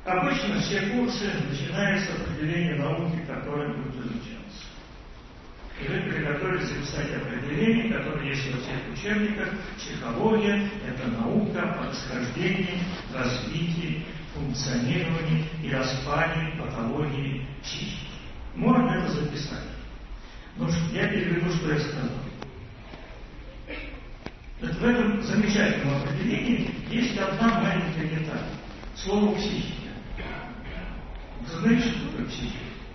Обычно все курсы начинаются с определения науки, которая будет изучаться. И вы приготовились записать определение, которое есть во всех учебниках. Психология – это наука о происхождении, развитии, функционировании и распаде патологии психики. Можно это записать. Но я переведу, что я сказал. В этом замечательном определении есть одна маленькая деталь. Слово «психика». Вы знаете, что такое психика?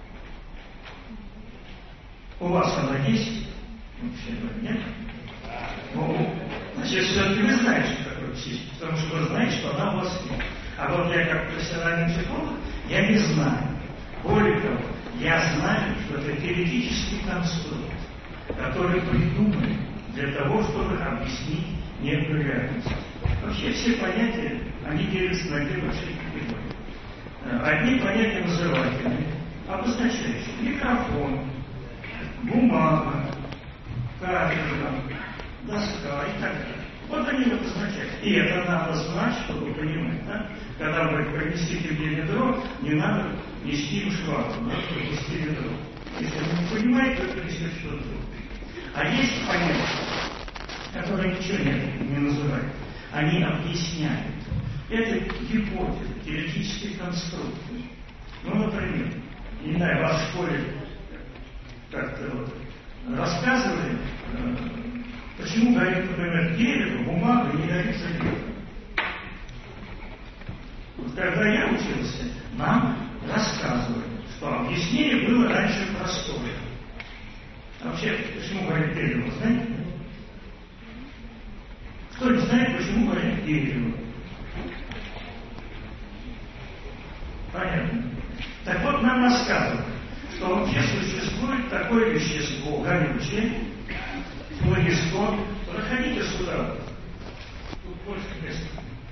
У вас она есть? Вообще нет? Ну, значит, все-таки вы знаете, что такое психика, потому что вы знаете, что она у вас есть. А вот я, как профессиональный психолог, я не знаю. Более того, я знаю, что это теоретический конструкт, который придумали для того, чтобы объяснить некую реальность. Вообще все понятия, они делятся на две большие категории. Одни понятия назывательные, обозначающие микрофон, бумага, кафедра, доска и так далее. Вот они вот означают. И это надо знать, чтобы понимать. Да? Когда вы принесите мне ведро, не надо нести им швабру, надо принести ведро. Если вы не понимаете, то принесете что-то другое. А есть понятия, которые ничего не называют. Они объясняют. Это гипотезы, теоретические конструкты. Ну, например, не знаю, вас в школе как-то вот рассказывали, почему горит, например, дерево, бумага не горит железо. Вот когда я учился, нам рассказывали, что объяснение было раньше простое. А вообще, почему горит дерево, знаете? Кто не знает, почему горит дерево? Понятно. Так вот, нам рассказывают, что вообще существует такое вещество, горючее, флогистон. Проходите сюда. Тут больше места.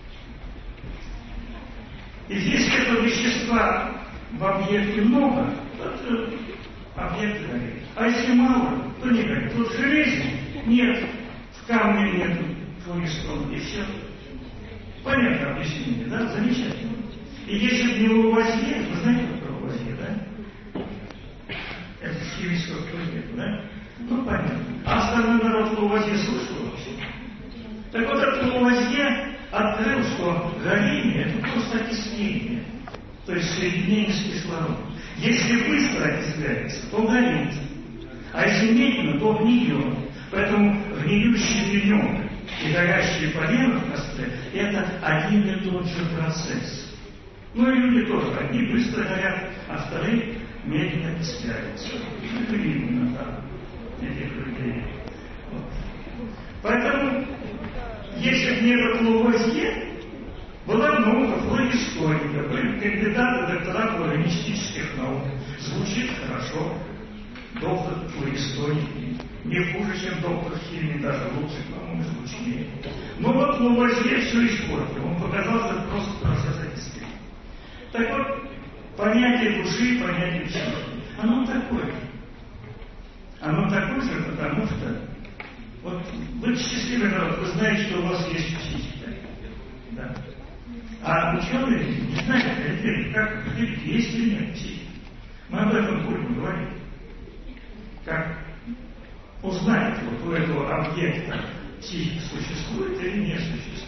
И если этого вещества в объекте много, то объект горит. А если мало, то не горит. Вот в железе нет, в камне нет флогистона, и все. Понятно объяснение, да? Замечательно. И если бы не Лавуазье, вы знаете, что такое Лавуазье, да? Это с химического факультета, да? Ну, понятно. А остальной народ Лавуазье слышал вообще? Так вот, этот Лавуазье открыл, что горение – это просто окисление, то есть соединение с кислородом. Если быстро окисляется, то горит. А если медленно, то гниет. Поэтому гниющий пенек и горящие поленья в костре – это один и тот же процесс. Ну и люди тоже. Одни быстро горят, а вторые медленно окисляются. Это видно, да, этих людей. Вот. Поэтому, если бы не этот Лавуазье, была наука флогистоника, были кандидаты, доктора флогистических наук. Звучит хорошо. Доктор флогистоники. Не хуже, чем доктор химии, даже лучше, по-моему, звучнее. Но вот Лавуазье все испортил. Он показал, что это просто процесс окисления. Так вот, понятие души, понятие психики, оно такое же. Оно такое же, потому что вот вы счастливый народ, вы знаете, что у вас есть психика. Да. А ученые не знают, как определить, есть или нет психики. Мы об этом будем говорить. Как узнать, вот у этого объекта психика существует или не существует.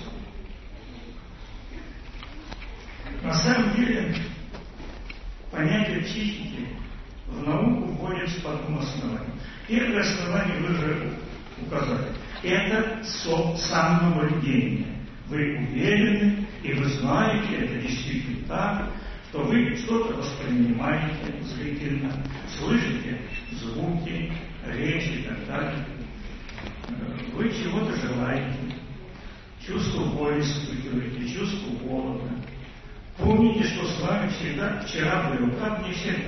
На самом деле, понятие психики в науку вводится по двум основаниям. Первое основание вы уже указали. Это самонаблюдение. Вы уверены, и вы знаете, это действительно так, что вы что-то воспринимаете зрительно, слышите звуки, речь и так далее. Вы чего-то желаете, чувство боли испытываете, чувство голода. Помните, что с вами всегда вчера было, как не всегда.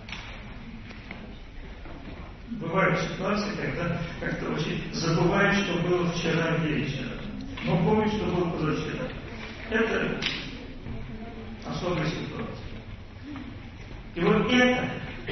Бывают ситуации, когда как-то очень забываешь, что было вчера вечером, но помнишь, что было позавчера. Это особая ситуация. И вот это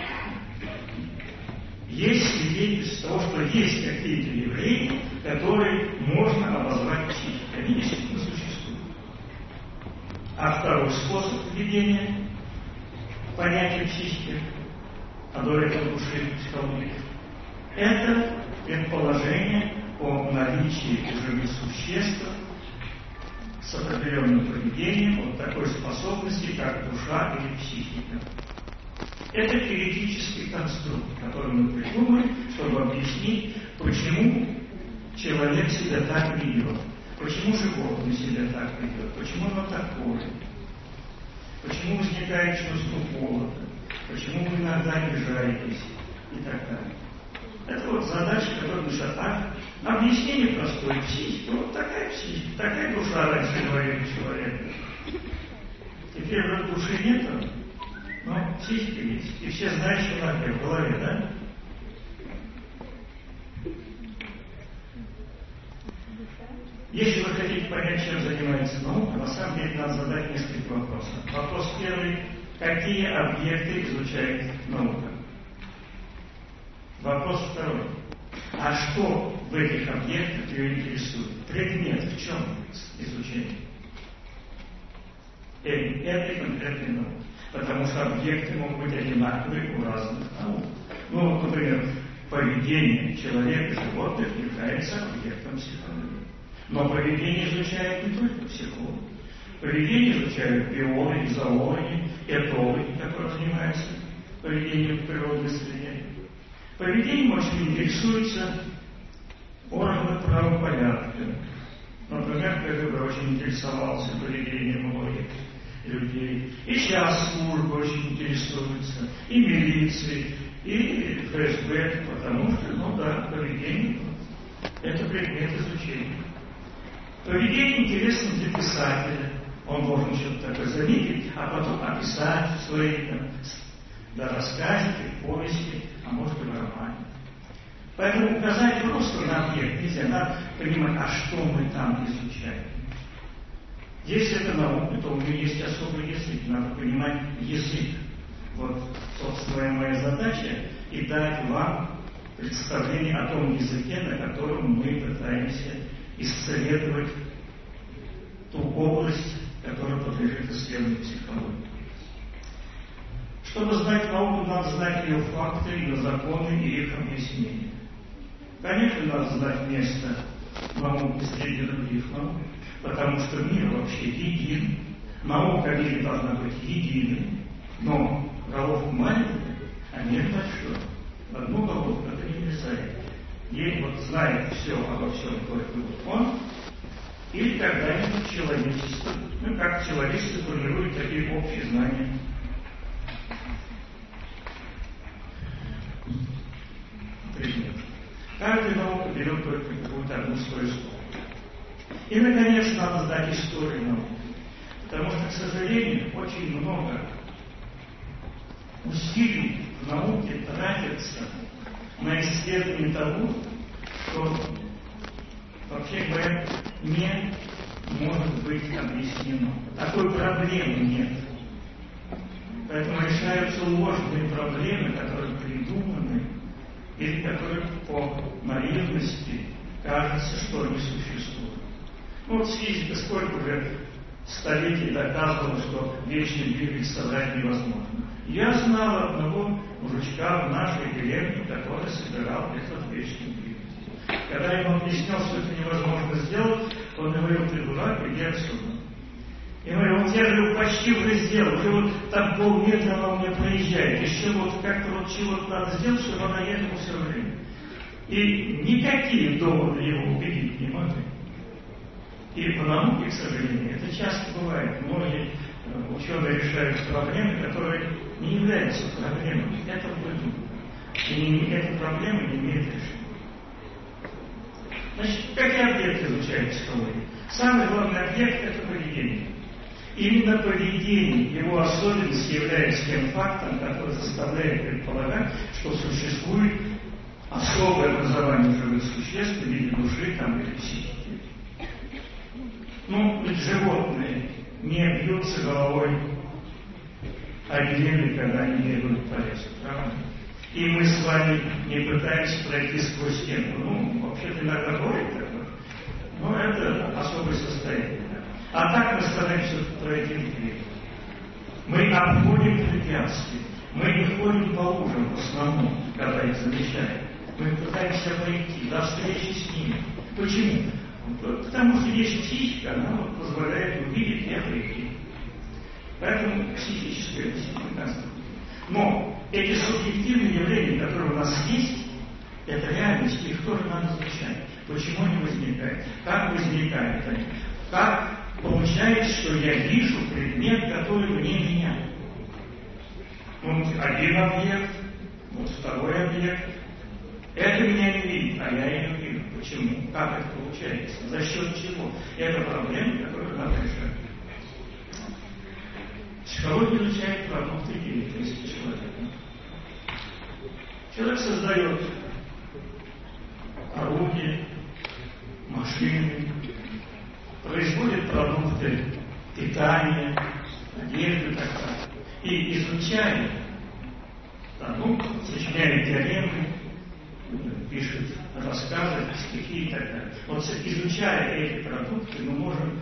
есть свидетельство того, что есть какие-то явления, которые можно обозвать психикой. Они действительно существуют. А второй способ поведения, понятие психики, а до этого души психологии. Это предположение о наличии у живых существ с определенным поведением вот такой способности, как душа или психика. Это теоретический конструкт, который мы придумали, чтобы объяснить, почему человек себя так ведет, почему животное себя так ведет, почему оно такое, почему возникает чувство голода, почему вы иногда обижаетесь и так далее. Это вот задача, которая нужна. Объяснение простое. Психика. Вот такая психика, такая душа раньше говорили человека. Теперь уже души нет, но психика есть. И все знают, что она в голове, да? Если вы хотите понять, чем занимается наука, на самом деле надо задать несколько вопросов. Вопрос первый. Какие объекты изучает наука? Вопрос второй. А что в этих объектах ее интересует? Предмет в чем изучение? Этой конкретной науки. Потому что объекты могут быть одинаковые у разных наук. Ну, вот, например, поведение человека и животных является объектом психологии. Но поведение изучают не только психологи. Поведение изучают биологи, зоологи, этологи, которые занимаются поведением в природной среде. Поведением очень интересуются органы правопорядка. Например, КГБ очень интересовался поведением многих людей. И сейчас службы очень интересуются, и милиции, и ФСБ, потому что, ну да, поведение – это предмет изучения. Поведение интересно для писателя. Он должен что-то такое заметить, а потом описать в своей рассказе, в повести, а может и в романе. Поэтому указать просто на объект нельзя. Надо понимать, а что мы там изучаем. Если это наука, то у нее есть особый язык. Надо понимать язык. Вот, собственно, моя задача и дать вам представление о том языке, на котором мы пытаемся исследовать ту область, которая подлежит исследованию психологии. Чтобы знать науку, надо знать ее факты, ее законы и их объяснения. Конечно, надо знать место науки среди других наук, потому что мир вообще един. Наука в мире должна быть единой, но головка маленькая, а мир большой. В одну головку это не влезает. Ей вот знает все обо всем только вот он, или когда-нибудь человечество. Ну, как человечество формирует такие общие знания. Предмет. Каждая наука берет только какую-то одну свою сторону. И, наконец, надо знать историю науки. Потому что, к сожалению, очень много усилий в науке тратится на исследование того, что, вообще говоря, не может быть объяснено. Такой проблемы нет. Поэтому решаются ложные проблемы, которые придуманы, или которые по наивности кажется, что они существуют. Ну вот физика сколько уже столетий доказывала, что вечный двигатель собрать невозможно. Я знал одного мужичка в нашей деревне, который собирал этот вечный двигатель. Когда я ему объяснял, что это невозможно сделать, он говорил: ты дурак, иди отсюда. Я говорю: вот я говорю, почти уже сделал, уже вот там полметра она у меня проезжает, еще вот как-то вот чего-то надо сделать, чтобы она ехала все время. И никакие доводы его убедить не могли. И по науке, к сожалению, это часто бывает. Многие ученые решают проблемы, которые не являются проблемами. Это выдумка. И эта проблема не имеет решения. Значит, какие объекты изучает психология? Самый главный объект – это поведение. Именно поведение, его особенность является тем фактом, который заставляет предполагать, что существует особое образование живых существ в виде души там, или психики. Ну, ведь животные не бьются головой о деревья, когда они бегают по лесу, правда? И мы с вами не пытаемся пройти сквозь стену. Ну, вообще-то иногда бывает такое. Но это особое состояние. А так мы стараемся пройти в дверь. обходим препятствия. Мы не ходим по лужам в основном, когда их замечаем. Мы пытаемся пройти до встречи с ними. Почему? Потому что есть психика, она позволяет увидеть и прийти. Поэтому психическое конструкция. Но эти субъективные явления, которые у нас есть, это реальность, их тоже надо изучать. Почему они возникают? Как возникают они? Как получается, что я вижу предмет, который вне меня? Вот один объект, вот второй объект. Это меня не видит, а я ее вижу. Почему? Как это получается? За счет чего? Это проблема, которую надо решать. Психология изучает продукты деятельности человека. Человек создает орудия, машины, производит продукты питания, одежды и так далее. И изучая продукт, сочиняет теоремы, пишет рассказы, стихи и так далее. Вот изучая эти продукты, мы можем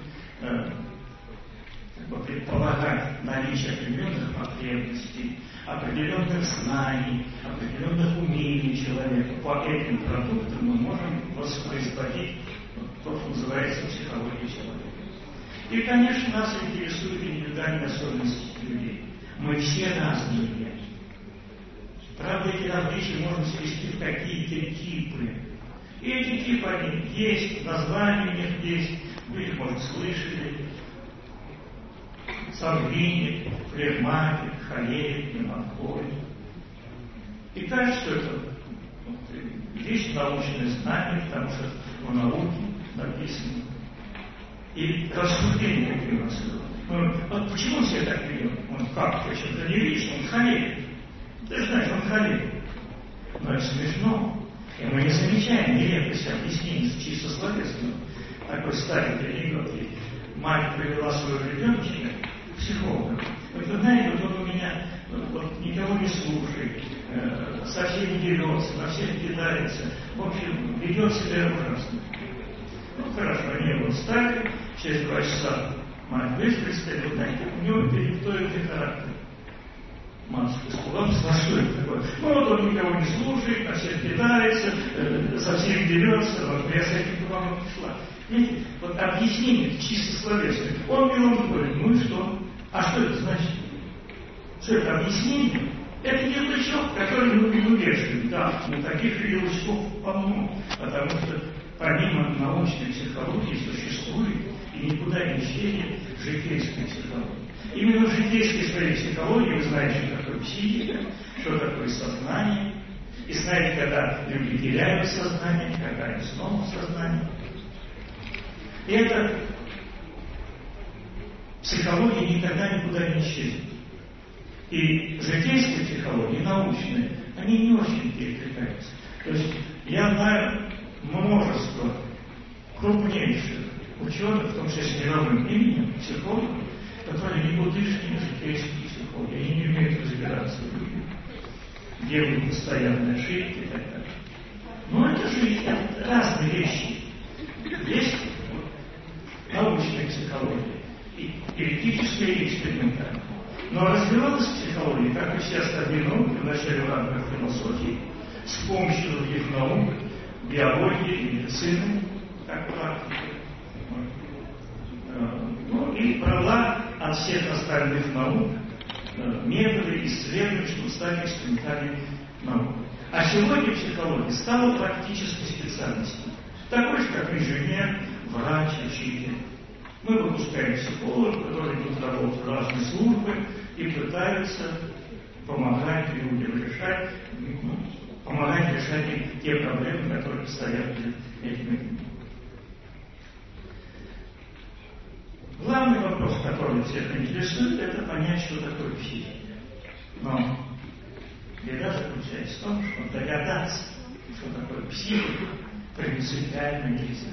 предполагать наличие определенных потребностей, определенных знаний, определенных умений человека. По этим продуктам мы можем воспроизводить то, что называется психологией человека. И, конечно, нас интересуют индивидуальные особенности людей. Мы все разные. Правда, эти различия можно свести в какие-то типы. И эти типы, они есть, названия у них есть, вы их, может, слышали. Сангвиник, флегматик, холерик, меланхолик. И кажется, что это есть научное знание, потому что в науке написано. И рассуждение такие у нас. Вот почему он себя так ведет? Он как? Почему-то не видишь, он холерик. Ты знаешь, он холерик. Но это смешно. И мы не замечаем нелепость объяснений чисто словесного. Такой старый анекдот. Мать привела своего ребеночка к психологу. Вы знаете, вот он у меня никого не слушает, со всеми дерется, на всех кидается, в общем, ведет себя ужасно. Ну хорошо, они его встали, через 2 часа мать выскочила, вы знаете, у него передтоевый характер. Матушка испугалась, а что это такое? Ну вот он никого не слушает, на всех кидается, со всеми дерется, вот я с этим к вам пришла. Видите, вот объяснение чисто словесное. Он меланхолик, ну и что? А что это значит? Что это объяснение? Это ярлычок, который мы вешаем. Да, но таких ярлычков полно. Потому что помимо научной психологии существует и никуда не исчезнет житейская психология. Именно в житейской своей психологии вы знаете, что такое психика, что такое сознание. И знаете, когда люди теряют сознание, когда они снова в сознании. И эта психология никогда никуда не исчезнет. И житейская психология, научная, они не очень перекликаются. То есть я знаю множество крупнейших ученых, в том числе с мировым именем, психологов, которые никудышнее житейские психологи. Они не умеют разбираться в людях, делают постоянные ошибки и так далее. Но это же это разные вещи. Есть научная психология, и критическая и экспериментальная. Но развивалась психология, как и все остальные науки, вначале в рамках философии, с помощью других наук, биологии, медицины, как практики. Ну и брала от всех остальных наук методы исследований, чтобы стать экспериментальной наукой. А сегодня психология стала практической специальностью. Такой же, как инженер, врач, учитель. Мы выпускаем психологов, которые идут работать в разные службы и пытаются помогать людям решать, помогать решать им те проблемы, которые стоят перед этими людьми. Главный вопрос, который всех интересует, это понять, что такое психика. Но беда заключается в том, что догадаться, что такое психика, принципиально нельзя.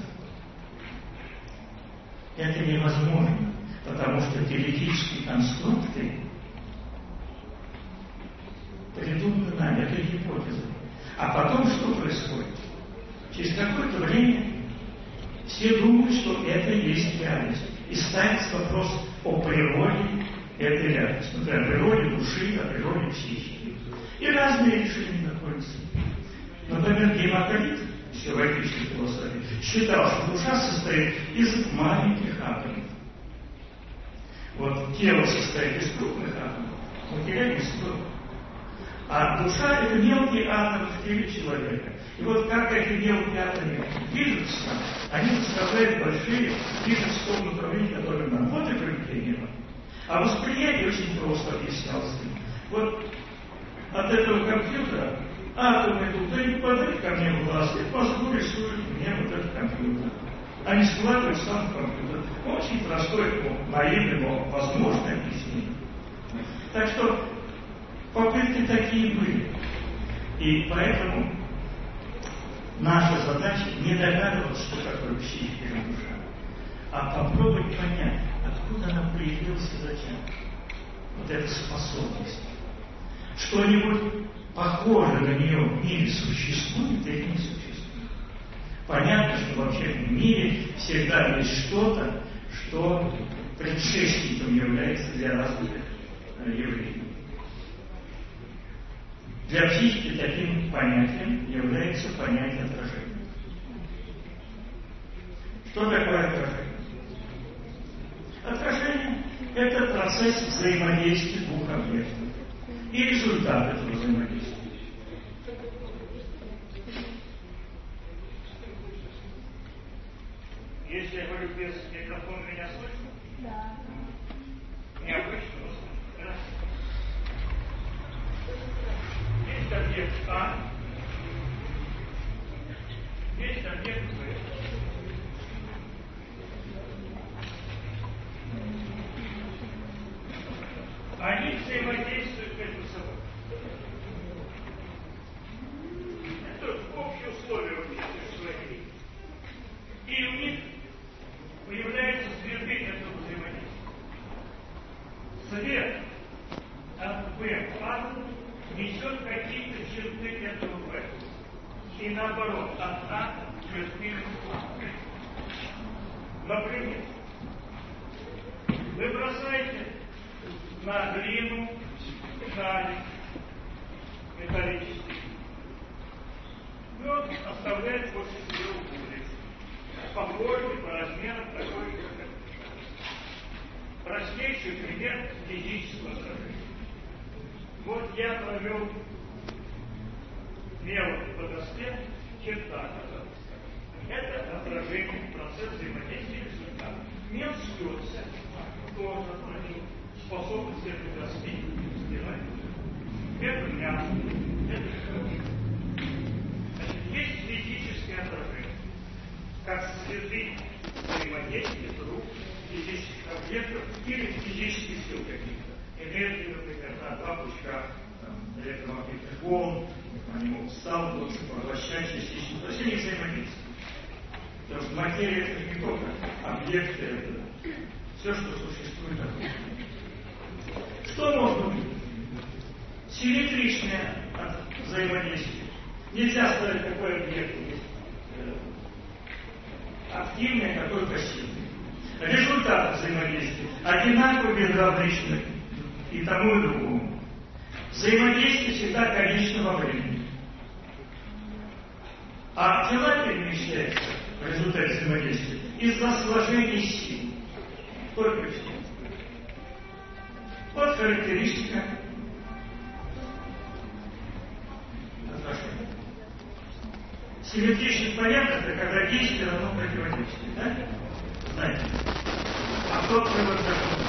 Это невозможно, потому что теоретические конструкты придуманы нами, это гипотеза. А потом что происходит? Через какое-то время все думают, что это есть реальность. И ставится вопрос о природе этой ряд, смотря о природе души, о природе психики. И разные решения находятся. Например, Демокрит, все в этической философии, считал, что душа состоит из маленьких атомов. Вот тело состоит из крупных атомов, материал из крупных. А душа – это мелкий атом в теле человека. И вот как эти мелкие атомы движутся, они составляют большие, движутся в том направлении, которое нам. Вот и поведение. А восприятие очень просто объяснялось. Вот от этого компьютера атомы туда попадают ко мне в глаз, и в мозгу рисуют мне вот этот компьютер. Они складывают сам компьютер. Очень простой, наивный, но возможное объяснение. Так что попытки такие были. И поэтому наша задача не догадываться, что такое психика и душа, а попробовать понять, откуда она появилась и зачем. Вот эта способность. Что-нибудь похожее на нее в мире существует или не существует. Понятно, что вообще в мире всегда есть что-то, что предшественником является для разных явлений. Для психики таким понятием является понятие отражения. Что такое отражение? Отражение – это процесс взаимодействия двух объектов и результат этого взаимодействия. Если я говорю без микрофона, меня слышно? Да. Необычно слышно, да? Есть объект А, есть объект Б. Они взаимодействуют между собой. Это общие условия существования. И у них появляются следы этого взаимодействия. Свет от Б атома несет какие-то черты этого Б. И наоборот, от А черты А. Например, вы бросаете на глину шарик металлический. И он оставляет после себя углы. По форме, по размерам такой же. Простейший пример физического отражения. Вот я провел мелом по доске черта. Это отражение, процесс взаимодействия результата. Мел стерся, тоже отражение. Способность этой доски стирать. Это мясо, это кровь. Значит, есть физическое отражение, как следы взаимодействия друг физических объектов или физических сил каких-то. Энергии, например, два пучка электромагнитных волн, они могут сталкиваться, поглощать частично. То есть они взаимодействуют. Потому что материя это не только объекты, это все, что существует вокруг. Что можно быть? Симметричное взаимодействие. Нельзя сказать, какой объект есть активный, а какой пассивный. Результат взаимодействия одинаково безразличны и тому, и другому. Взаимодействие всегда конечно во времени. А тела перемещаются в результате взаимодействия из-за сложения сил. Только все. Вот характеристика отношений. Симметричность понятно, это когда действие равно противодействию, да? Знаете? А кто приводит закон?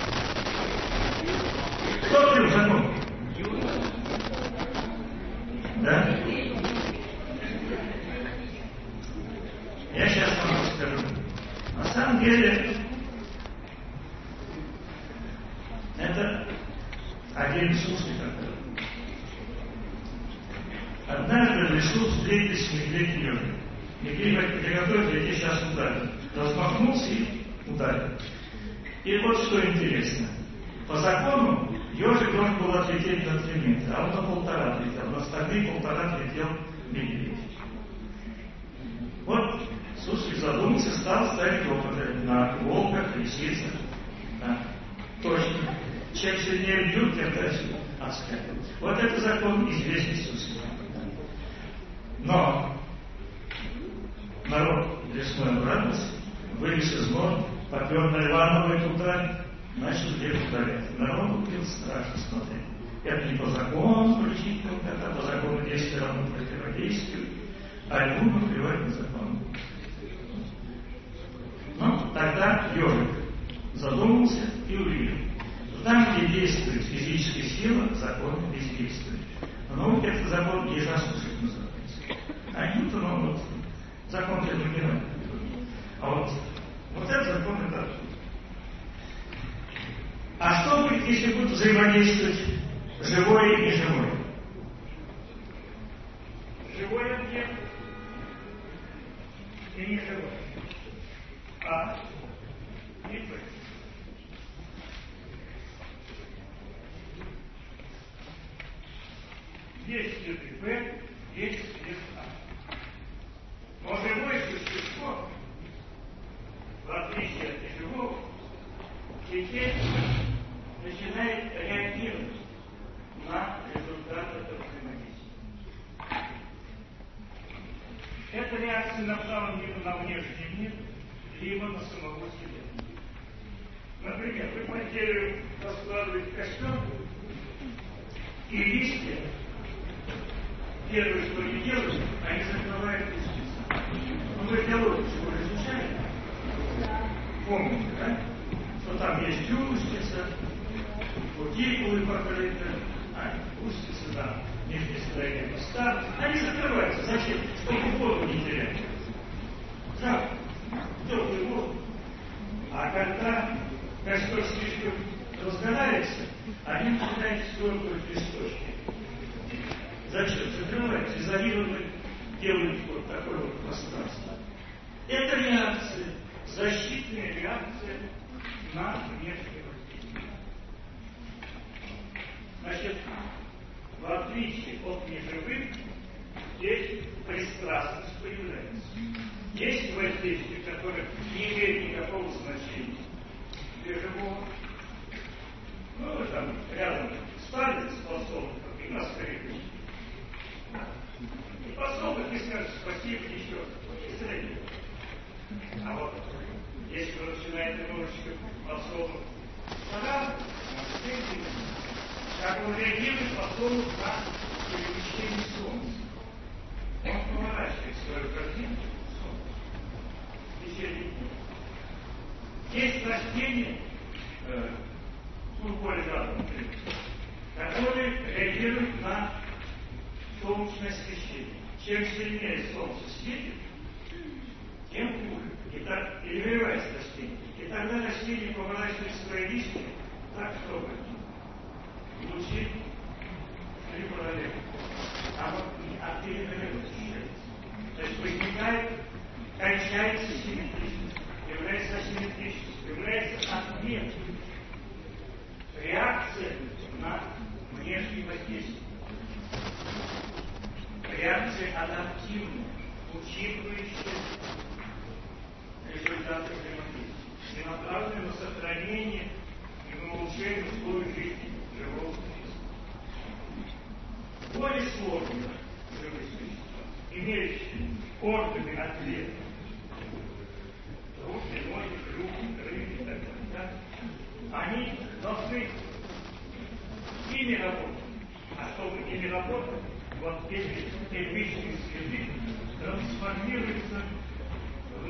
Кто приводит закон? Да? Я сейчас вам расскажу. На самом деле, это один Иисус такой. Однажды в лесу встретились медведь и ежик. Медведь говорит, приготовь, я тебе сейчас ударю. Размахнулся и ударил. И вот что интересно. По закону ежик должен был отлететь на 3 метра, а он на 1,5 отлетел. На остальные 1,5 отлетел медведь. Вот Суслик задумался, стал ставить опыты на волках, лисицах. Да. Точно. Чем сильнее бьют, тем дальше отскакивают. Вот это закон известный всем. Но народ весной обрадовался, вылез из нор, попер на Ивановой туда, начал делать порядок. Народ был страшно смотреть. Это не по закону включительно, это по закону действия равно противодействию, а ему наплевать на закон. Но тогда ежик задумался и увидел. Там, где действует физическая сила, закон бездействует. Но вот этот закон ежасушек называется. А Ньютон, вот, закон термогенерации. А вот этот закон это. А что будет, если будут взаимодействовать живое и неживое? Живой объект и неживой. А и Б. Есть след Б, есть след А. Но живое существо, в отличие от неживого, теперь начинает реагировать на результат этого взаимодействия. Это реакция направлена либо на внешний мир, либо на самого себя. Например, вы по дереву раскладываете костер, и листья, первое, что они делают, они закрывают устицы. Ну, вы биологию всего изучали? Помните, да? Что там есть устица, кутикулы покрыты, устицы, да, нижнее строение моста. Они закрываются. Зачем? Чтобы воду не терять. Жалко. Теплый воздух. А когда костер слишком разгорается, они начинают стёркивать листочки. Зачем? Закрываются, изолированы, делают вот такое вот пространство. Это реакция, защитная реакция на внешнее воздействие. Значит, в отличие от неживых, здесь пристрастность появляется. Есть воздействие, которое не имеет никакого значения для живого. Ну, вы там рядом ставите подсолнухов и наскребите. И подсолнух не скажет спасибо еще. И средний. А вот если вы начинаете немножечко подсолнух порадовать, как он реагирует подсолнух на перемещение солнца. Он поворачивает свою картинку в течение дня. Есть растения, более разных, которые реагируют на солнечное освещение. Чем сильнее солнце светит, тем хуже. И так перегревается растение. И тогда растение поворачивает свои листья так, чтобы лучи шли параллельно. А вот от перегрева ощущается. То есть возникает, кончается симметричность, является асимметричность, является ответ. Реакция на внешнее воздействие. Реакция адаптивная, учитывающая результаты взаимодействия, и направленная на сохранение и на улучшение условий жизни живого существа. Более сложные живые существа, имеющие органы ответа, руки, ноги, клюв, крылья и так далее, да? Они должны ими работать. А чтобы ими работать, вот эти первичные следы трансформируются в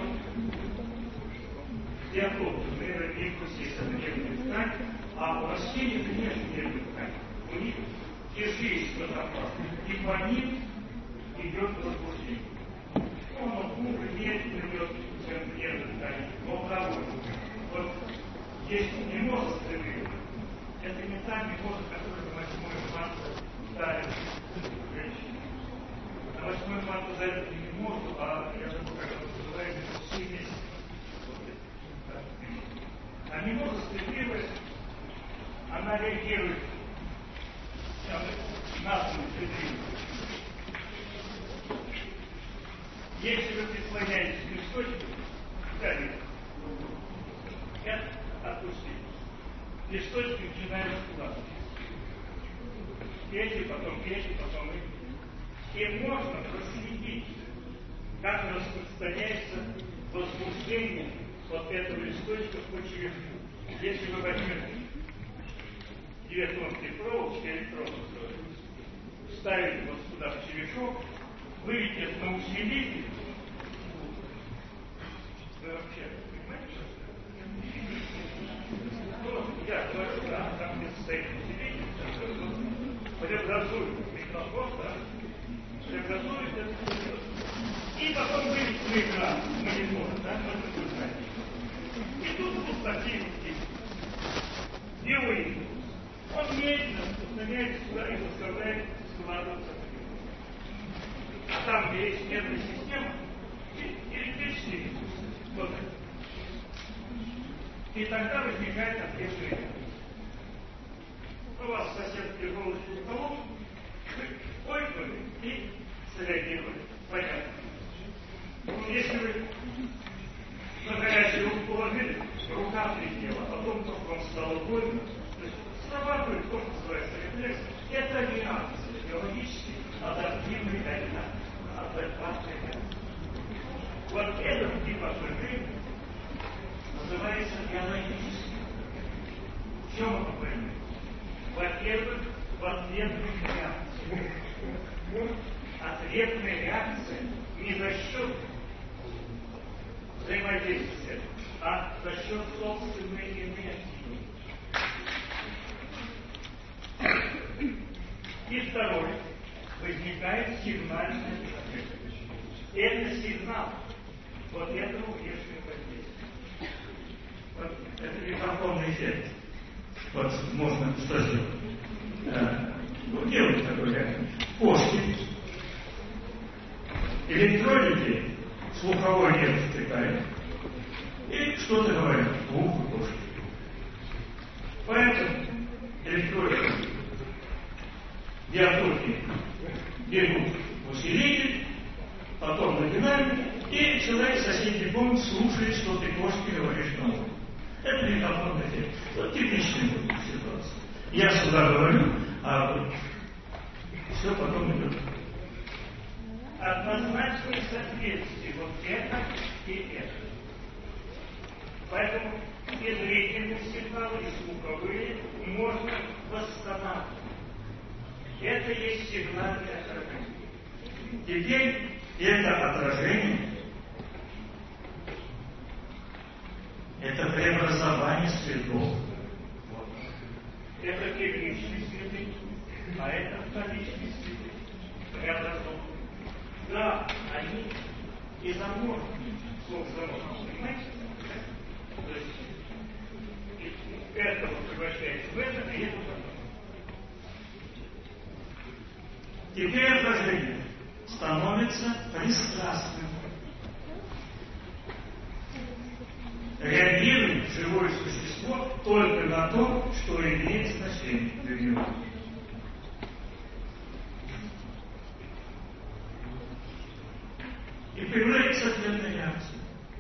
нейроимпульсе, это нервная ткань, а у растений это нет нервной ткани. У них есть фотоаппарат, и по ним идет возбуждение. Он хуже, медленно идет, чем нервная ткань, но проводит. Вот есть мимоза стремления. Это не та мимоза, которую на 8 марта дарят женщине. На 8 марта дарят не мимозу, а я забыл, как это называется, все вместе. А мимоза стремливая, она реагирует на стремление. Если вы прислоняетесь к листочку, далее, это отпустите. Листочки куда-то. Эти, потом эти. И можно проследить, как распространяется возбуждение вот этого листочка по черепу. Если вы возьмете 2 тонкие проволочки, электроны, ставите вот сюда в черешок, выведете это на усилитель, вы вообще понимаете, что я говорю, да, там где стоит усилитель, преобразует микрофон, да, преобразует это, и потом выведет на экран монитора, да, можно узнать. И тут вот такие вот есть. Делает. Он медленно распространяется сюда и заставляет складываться. А там, где есть нервная система, электрический импульс. Вот. И тогда возникает ответная реакция. У вас сосед пришел из потолок, вы ойкнули и среагировали. Понятно. Если вы на горячую руку положили, рука прилетела, а потом только вам стало больно, то есть срабатывает то, что называется рефлекс. Это реакция, биологически адаптивная реакция, адекватная реакция. Вот этот тип отражения называется биологическим. В чем это понимаете? Во-первых, в ответной реакции. Ответная реакция не за счет взаимодействия, а за счет собственной энергии. И второе, возникает сигнальное движение. Это сигнал вот этого внешнего воздействия. Вот это микрофонный эффект. Вот можно что сделать? Делать такой реакцию. Кошки, электролики, слуховой нерв втыкают и что-то говорят в ухо кошки. Поэтому электролики, диатоки берут усилитель, потом нагинают, и человек в соседней комнате слушает, что ты кошке говоришь на ухо. Это микрофонный эффект. Вот типичная ситуация. Я сюда говорю, а все потом идет. Однозначное соответствие вот это и это. Поэтому и зрительные сигналы, и звуковые можно восстанавливать. Это есть сигнальное отражение. Теперь это отражение, это преобразование следов. Вот. Это первичные следы, а это вторичные следы. Преобразование. Да, они изоморфны, слово изоморфны, понимаете? То есть это вот превращается в это, и это потом. Теперь отражение становится пристрастным. Реагирует живое существо только на то, что имеет значение для него. И появляется ответная реакция.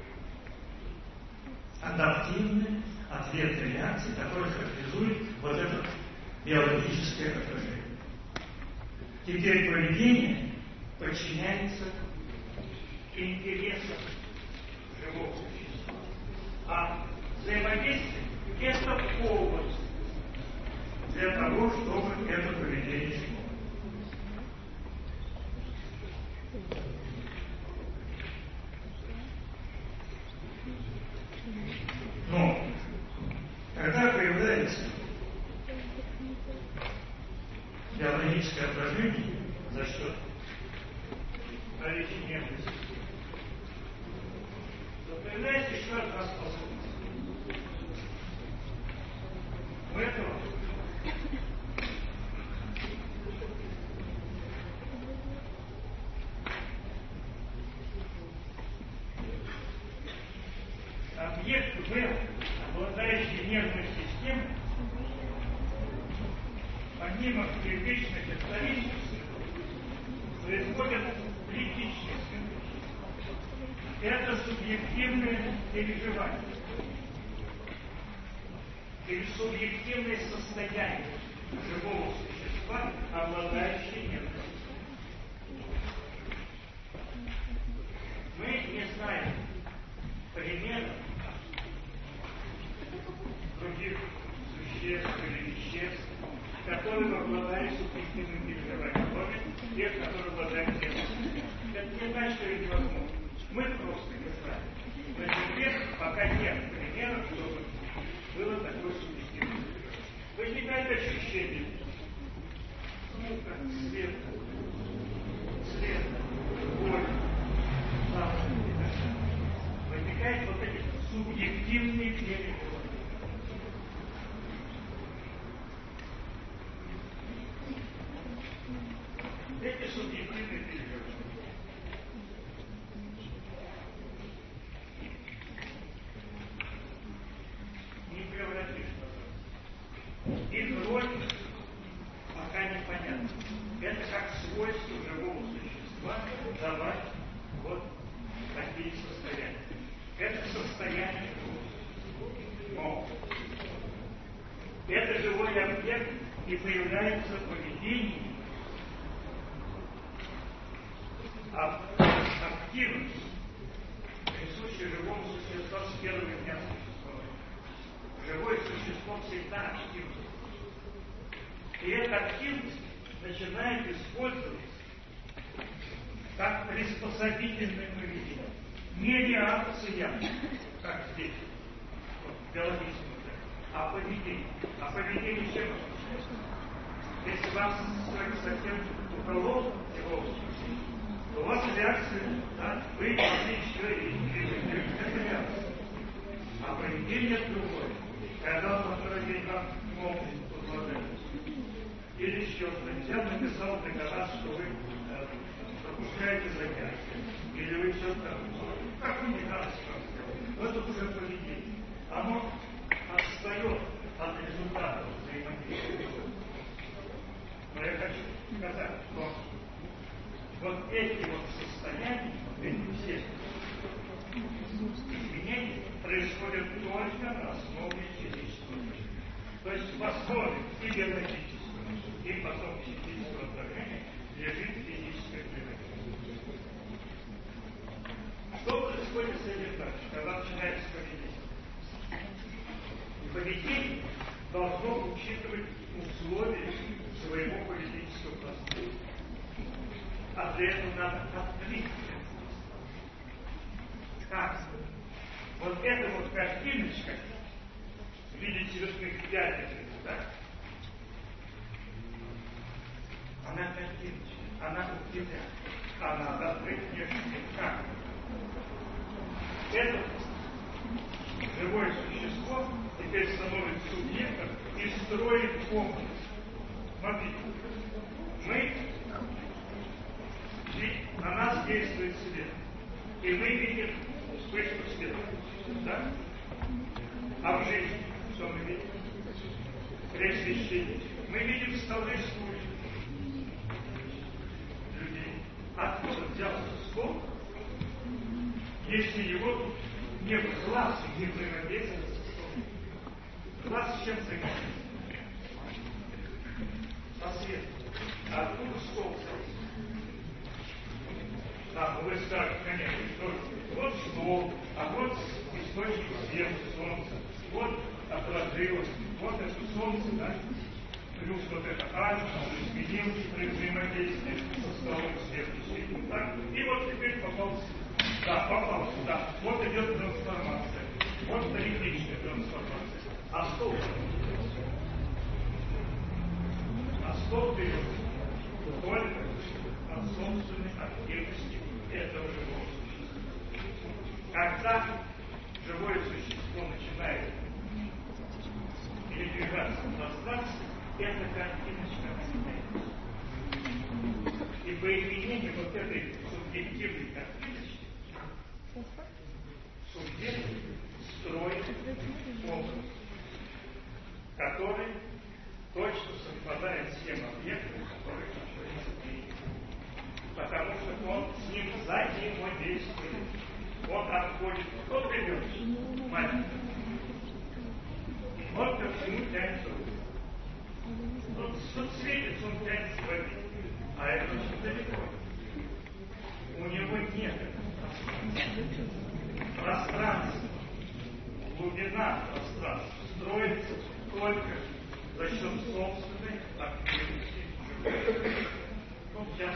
Адаптивная ответная реакция, которая характеризует вот это биологическое отражение. Теперь поведение подчиняется интересам живого существа. А взаимодействие – это повод для того, чтобы это поведение шло. Но когда появляется биологическое отражение за счет наличия нервной системы, то появляется еще одна способность. У этого объект В, обладающий нервной системой, помимо первичных и вторичных происходят третичные следы. Это субъективное переживание. или субъективное состояние живого существа, обладающее нервностью. Мы не знаем примеров других существ или веществ, которые обладают субъективным переживанием, кроме тех, которые обладают нервностью. Это не значит, что это невозможно. Мы просто не знаем. На Земле пока нет примеров, чтобы было такое субъективное переживание. Возникает ощущение, как свет, боль, возникает вот эти субъективные переживания. Эти субъективные переживания. Не превратишь назад. Их роль пока непонятна. Это как свойство живого существа давать вот такие состояния. Это состояние живого. Но это живой объект и появляется поведение, активность, присущая живому существу с первого дня существования. Живое существо всегда активно. И эта активность начинает использоваться как приспособительное поведение. Не реакция, как здесь, в биологическом, а поведение. А поведение чем отличается? Если вас совсем уколол его, то у вас реакция, да, вы еще и это реакция. А поведение другое. Когда он второй день вам молча возлагает. Или еще что-нибудь. Я написал договор, что вы пропускаете занятия. Или вы что-то, как вы не кажется, но это уже поведение. Оно отстает от результата взаимодействия. Но я хочу сказать, что вот эти вот состояния, эти все изменения происходят только на основе физического мира. То есть в основе и биологического, и потом физического управления лежит физическое движение. Что происходит с этим дальше, когда начинается поведение? Поведение должно учитывать условия своего политического пространства. А для этого надо открыть. Как? Вот эта вот картиночка в виде цветных пятнышек, да? Она картиночка, она у тебя. А надо открыть внешне. Как? Это живое существо теперь становится субъектом и строит комплекс. Смотрите, на нас действует свет. И мы видим вспышку света. Да? А в жизни что мы видим? При освещении. Мы видим столы стулья людей. Откуда взялся стол, если его не было глаз, не взаимодействует со столом? Глаз с чем взаимодействует? Со светом. А откуда стол взялся? Да, вы скажете, конечно, что вот стол, а вот источник света, солнца, вот отложилось, вот это солнце, да, плюс вот это альфа, изменил при взаимодействии со столом светом, так, и вот теперь попал сюда, вот идет трансформация, вот электрическая трансформация, а стол берет только от собственной активности этого живого существа. Когда живое существо начинает передвигаться в пространстве, эта картиночка меняется. И по изменению вот этой субъективной картиночки субъект строит образ, который точно совпадает с тем объектом, который находится в мире. Потому что он с ним взаимодействует. Он отходит. Кто придет? Мальчик. Вот как за счет собственной активности. Ну, сейчас.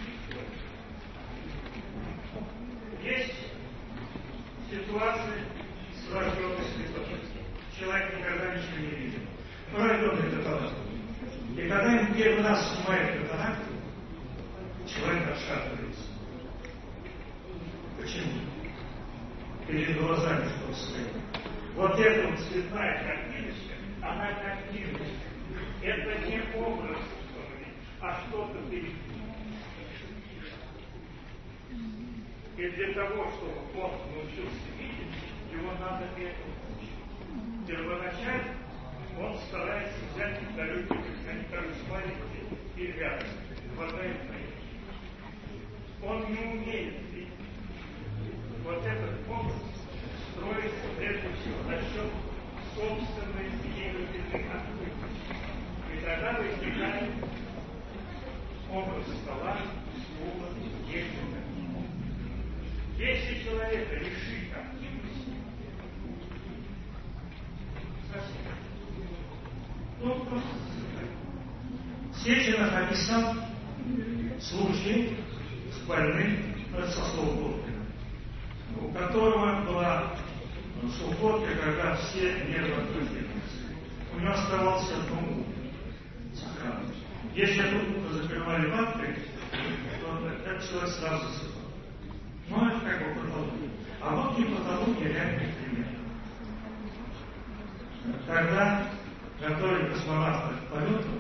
Есть ситуации с врожденной слепотой. Человек никогда ничего не видел. Врожденный катаракт. И когда им первый раз снимает катаракт, человек отшатывается. Почему? Перед глазами что стоит. Вот эта вот цветная картиночка, она картиночка. Это не образ, а что-то перед. И для того, чтобы он научился видеть, его надо этому учить. Первоначально он старается взять вторую маленький и рядом. Хватает на них. Он не умеет видеть. Вот этот образ строится прежде всего за счет собственной двигательной активности. И тогда возникает образ стола, стула, дерева. Если человека лишить активности, совсем. Ну, просто Сеченов описал случай с больным со Слоуготкиным, у которого была Слоуготка, когда все нервы отключились. У него оставался одно ухо сохранность. Если это ухо закрывали ваткой, то этот человек сразу засыпал. Но это как бы патология. А вот не патология, реальный пример. Когда готовили космонавтов к полету,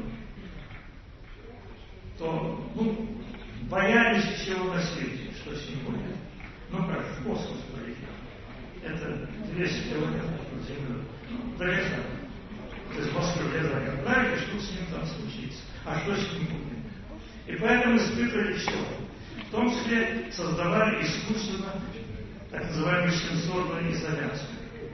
то боялись всего на свете, что с ним будет. Ну как, в космос полетел. Это 200 километров от Земли. Далеко. То есть в Москву лезали, отправили, что с ним там случится. А что с ним будет? И поэтому испытывали все. В том числе создавали искусственно так называемую сенсорную изоляцию.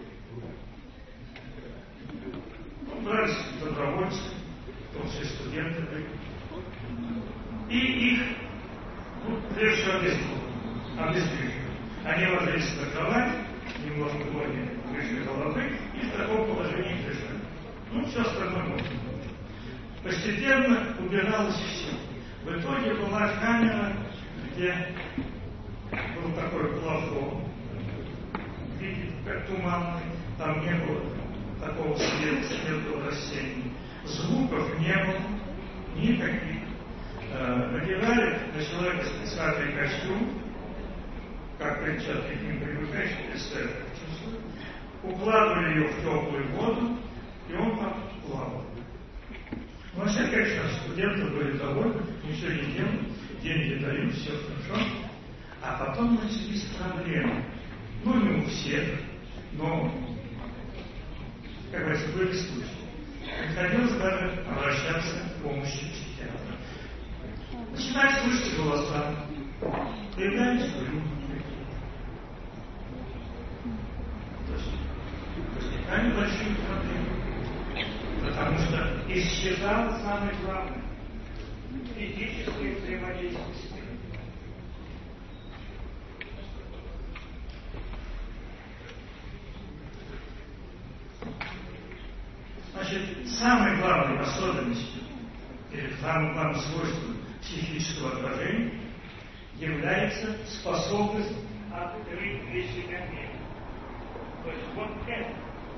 Брались добровольцы, в том числе студенты были. И их, прежде всего, обездвижили. Они ложились на кровать, немножко более выше головы, и в таком положении лежали. Все остальное можно. Постепенно убиралось все. В итоге была камера, где был такой плафон, видите, как туманный, там не было такого света, светлого рассеяния. Звуков не было никаких. Надевали на человека специальный костюм, как перчатки к ним привыкаешь, представь, укладывали ее в теплую воду, и он там плавал. Вообще, конечно, студенты были довольны, ничего не делали, деньги дают, все хорошо. А потом начались проблемы. Не у всех, но, как говорится, были случаи. Приходилось даже обращаться к помощи психиатра. Начинают слышать голоса, появляются люди. То есть возникали большие проблемы. Потому что исчезало самое главное – физическое взаимодействие с миром. Значит, самой главной особенностью или самым главным свойством психического отражения является способность открыть для себя мир. То есть вот это.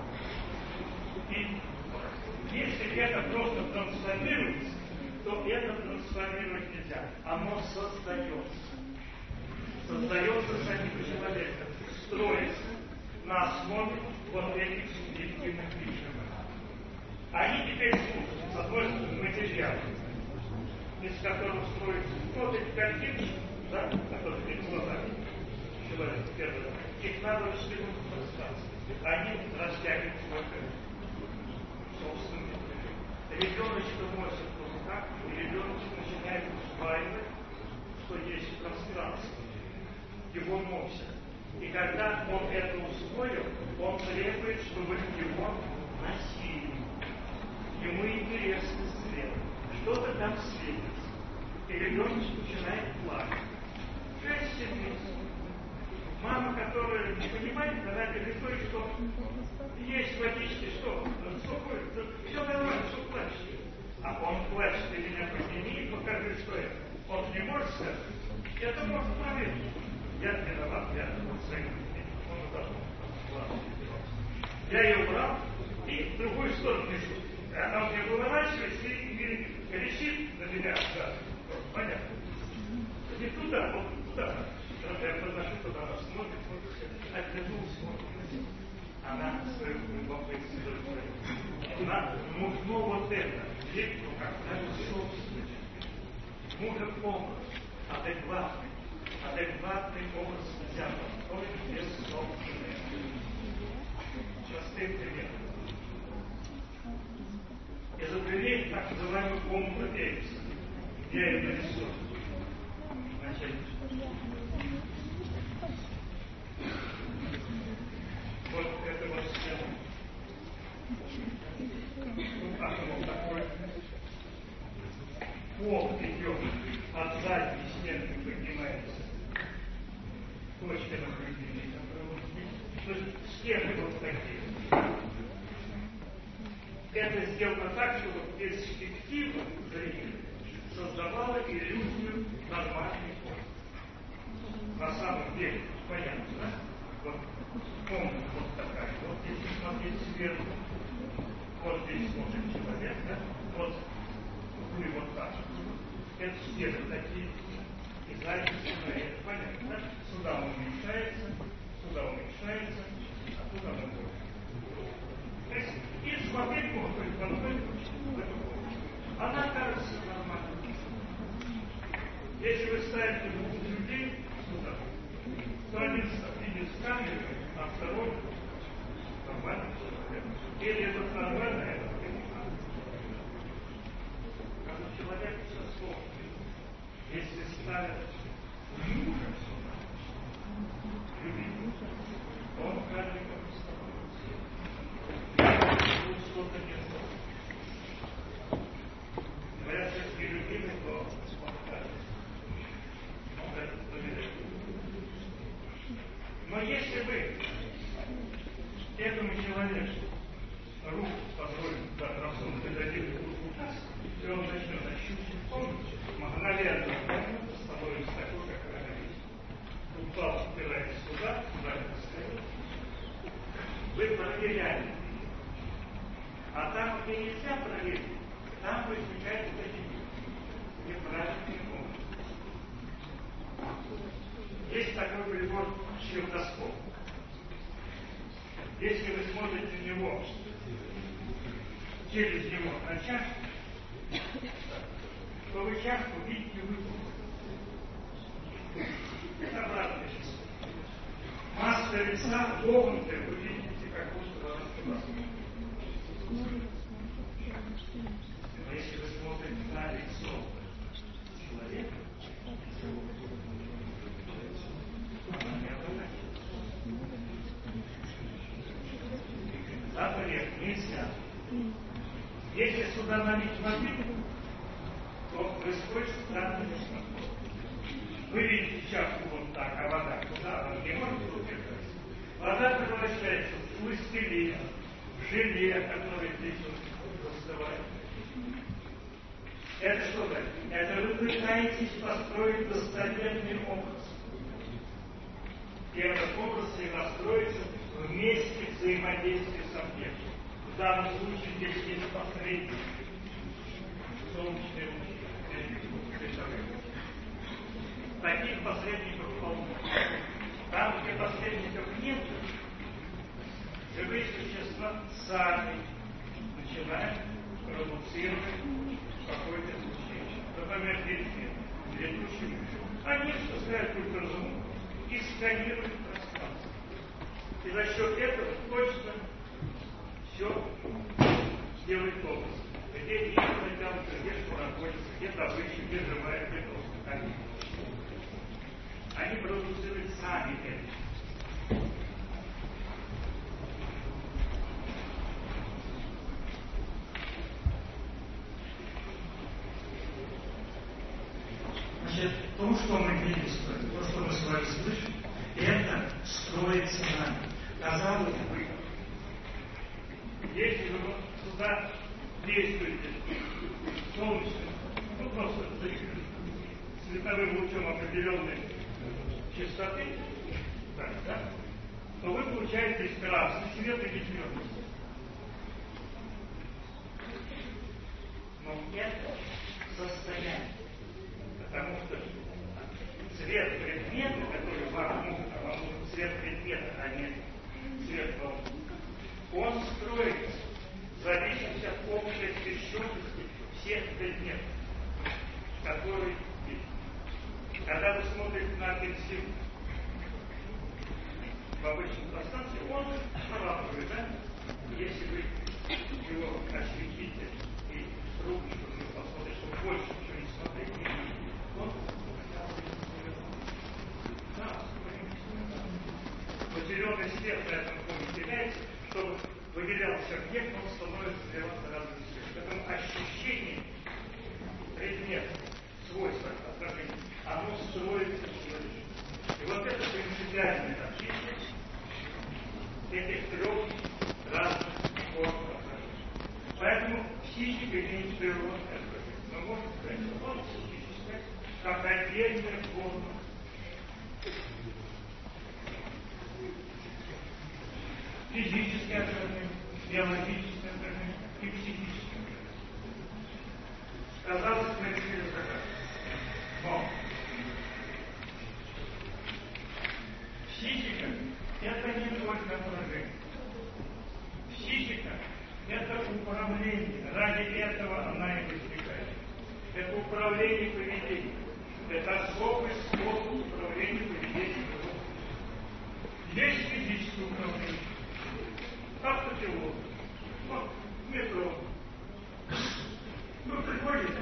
И если это просто трансформируется, то это трансформировать нельзя. Оно создается. Создается самим человеком. Строится на основе вот этих субъективных личностей. Они теперь служат, с одной стороны, материалом, из которого строится вот эти картинки, да, которые перед глазами человека первый раз. Их надо растянуть в пространстве. Они растягивают свой собственный движение. Ребеночка носит в руках, и ребеночек начинает усваивать, что есть пространство, его носят. И когда он это усвоил, он требует, чтобы его носили. Ему интересный свет. Что-то там светится. И ребеночек начинает плакать. 6 месяцев. Мама, которая не понимает, она говорит, что есть водички, что все нормально, что плачешь. А он плачет, ты меня подними и покажи, что это. Он не может сказать, это может проверить. Я виноват, я своим он удобно. Я ее убрал и в другую сторону несу. Она у меня выворачивается и кричит на меня. Да. Понятно. Не туда, вот туда. Я подношу туда, она смотрит, отвернулась, смотрит. Она свою любопытство. Она нужно вот это. Лепку, как даже собственность. Мужа образ, адекватный образ взят, только без собственной. Простые примеры. Изобрели так называемую бомбу Эйкса. Я ее нарисую. Значит, вот это вот схема. Ну, атом такой. Пол идет от задней стенки, поднимается. Точка наблюдения, которая вот здесь. То есть стены вот такие. Это сделано так, чтобы перспектива зрителя создавала иллюзию нормальной формы. На самом деле, понятно, да? Вот комната вот такая. Вот если смотреть сверху, вот здесь смотрит человек, да? Вот вы вот так. Это стены такие. И сзади стена, это понятно, да? Сюда он уменьшается, а туда он больше. И смотреть можно в одной точке, в эту комнату. Она кажется нормальной. Если вы ставите двух людей сюда, то один видит с камерой, а второй нормальный человек. Или этот нормальный, а этот нормальный. Когда человек со слов, если ставят мужа сюда, любить, то он каждый как становится. Тут что-то не то. Говорят, если любимый, то он кажется. Он это проверяет. Но если вы этому человеку руку позволите просунуть и дадите руку в нас, и он начнет ощущать комнату, мгновенно становится такой, как она есть. Упал, упирается сюда это стоит. Вы проверяете. А там, где нельзя проверить, там возникает такие неправильные комнаты. Есть такой прибор щелкоскоп. Если вы смотрите на него, через него на чашку, то вы чашку видите выпуклую. Это обратная частота. Маска лица вогнутая, вы видите, как будто она но если вы смотрите на лицо человека, она не оборачивается. Запрет нельзя. Если сюда налить воды, то происходит странный дискомфорт. Вы видите чашку вот так, а вода куда? Она не может удержаться. Вода превращается в пластилин, в желе, которое здесь вот застывает. Это что такое? Это вы пытаетесь построить достоверный образ. И этот образ и настроится вместе взаимодействия с объектом. В данном случае здесь есть посредник. Солнечные лучи. Таких посредников полно. Там, где посредников нет, живые существа сами начинают продуцировать какое-то излучение. Например, летучие мыши. Они спускают ультразвук и сканируют пространство. И за счет этого точно все сделает образ. Где нефть, где что находится, где добыча, где живая, где просто. Они продуцируют сами это. Значит, то, что мы видим, то, что мы с вами слышим, это строится нами. Казалось бы, если вы сюда действуете солнечным, ну просто световым лучом определенной частоты, так, да, то вы получаете красный цвет или зеленый. Но это состояние. Потому что цвет предмета, который вам нужен цвет предмета, а не цвет волны, он строится в зависимости от общей освещенности всех предметов, которые есть. Когда вы смотрите на апельсин в обычном пространстве, он оранжевый, да? Если вы его осветите и ручку посмотрите, чтобы больше ничего не смотреть, он но зеленый свет на этом фоне теряется, чтобы выделялся объект, он становится для вас разным цветом. Поэтому ощущение предмета, свойства отражения, оно строится в И вот это принципиальное отличие этих трех разных форм отражения. Поэтому психика имеет природное отражение. Мы можем сказать, что он психическая, как отдельная форма. Физическое отражение, биологическое отражение и психическое отражение. Казалось, мы решили загадку. Но психика – это не только отражение. Психика – это управление. Ради этого она и возникает. Это управление поведением. Это особый способ управления поведением. Есть физическое управление. Автопилот. Вот, метро. Ну, приходите,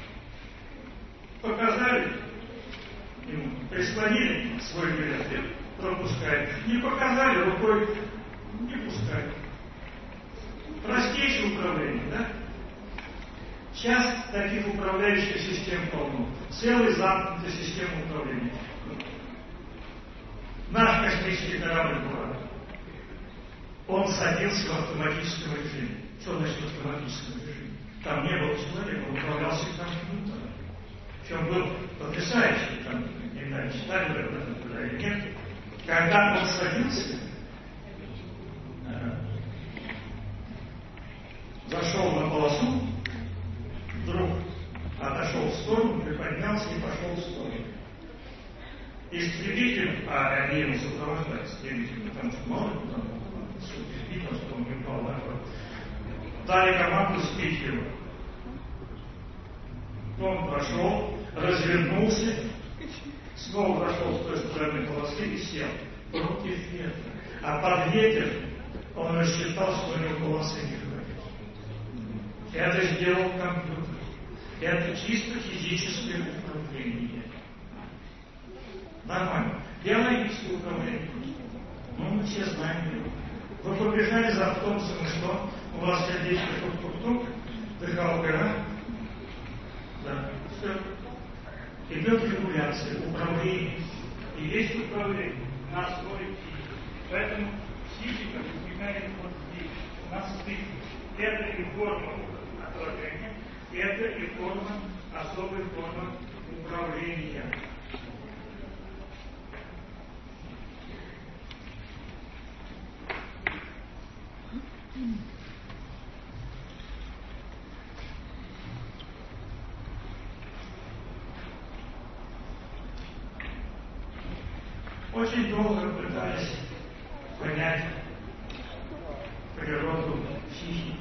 показали ему, прислонили свой билет, пропускает. Не показали, рукой не пускает. Простейшее управление, да? Сейчас таких управляющих систем полно. Целый замкнутая система управления. Наш космический корабль «Буран», он садился в автоматическом режиме. Что значит в автоматическом режиме? Там не было человека, он управлялся компьютером. Причем был потрясающий, там, не знаю, читали вы об этом туда или нет. Когда он садился, зашел на полосу, вдруг отошел в сторону, приподнялся и пошел в сторону. Истребитель, а они его сопровождают, истребитель, потому что мало куда сбить, что он не упал на ход. Дали команду сбить его. Он прошел, развернулся, снова прошел с той стороны полосы и сел против ветра. А под ветер он рассчитал, что у него полосы не хватит. Это сделал компьютер. Это чисто физическое управление. Нормально. Биологическое управление. Ну, мы все знаем его. Вы побежали за автобусом, и что? У вас сердечко тук-тук-тук, дыхалка, да? Да. Все. Идет регуляция, управление. И есть управление на основе психики. Поэтому психика возникает вот здесь, на стыке. Это и форма отражения, это и форма, особая форма управления. Очень долго пытались понять природу психики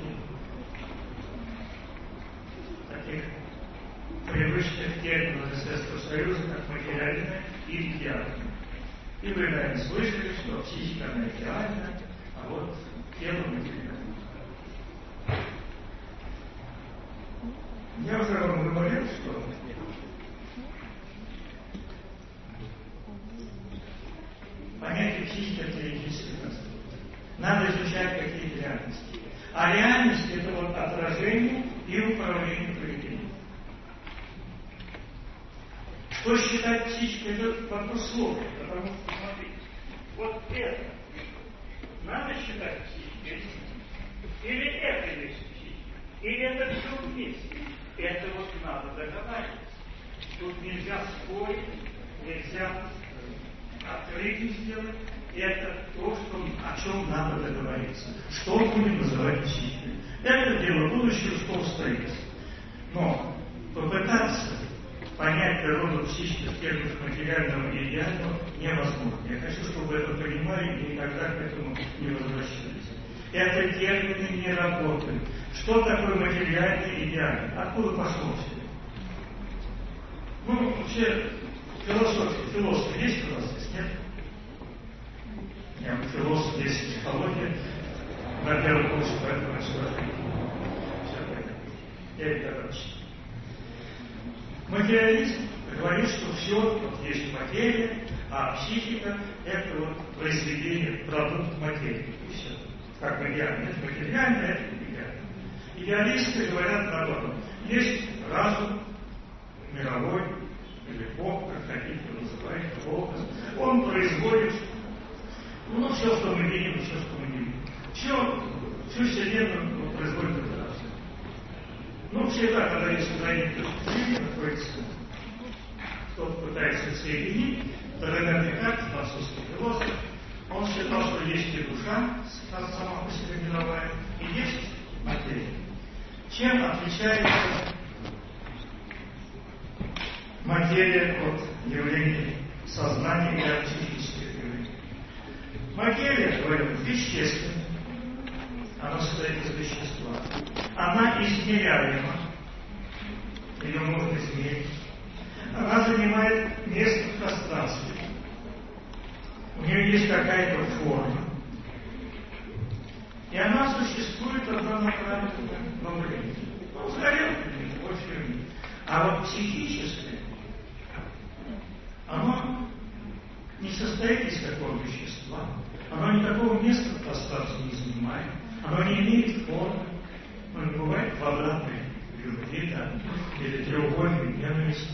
таких привычных терминов Советского Союза, как материальная и идеальная. И вы, наверное, слышали, что психика она идеальна, а вот тело материальное. Я уже вам говорил, что понятие психики – это теоретический конструкт. Надо изучать какие-то реальности. А реальность – это вот отражение и управление поведением. Что считать психикой – это вопрос сложный, потому что, смотрите, вот это надо считать психикой? Или это есть психика? Или это все вместе? Это вот надо договариваться. Тут нельзя спорить, нельзя открытие сделать. Это то, о чем надо договориться. Что будем называть психикой? Это дело будущего школ строительства. Но попытаться понять природу психики в терминах материального и идеального невозможно. Я хочу, чтобы вы это понимали и никогда к этому не возвращались. Это термины не работают. Что такое материальный и идеальный? Откуда пошло все? Ну, вообще, философ есть у нас здесь, нет? Нет, философ есть психология. На первом курсе, поэтому я сюда все понятно. Я это раньше. Материализм говорит, что все вот есть материя, а психика – это вот произведение, продукт материи. И все. Как бы идеально. Это материально, это идеально. Идеалисты говорят наоборот. Есть разум мировой, или Бог, как хотите называть, образ. Он производит все, что мы видим, все, что мы не видим. Всю Вселенную производит этот разум. Всегда, когда есть устранение находится, кто-то пытается соединить, то Рене Декарт, французский философ, он считал, что есть и душа, сама по себе мировая, и есть материя. Чем отличается материя от явлений сознания и от психических явлений? Материя, говорю, вещественна. Она состоит из вещества. Она измеряема. Ее можно измерить. Она занимает место в пространстве. У нее есть какая-то форма. И она существует в однонаправленном времени. Сгорел, очень. А вот психическое, оно не состоит из какого вещества. Оно никакого места в пространстве не занимает. Оно не имеет формы. Оно не бывает квадратной любви, или треугольной ненависти.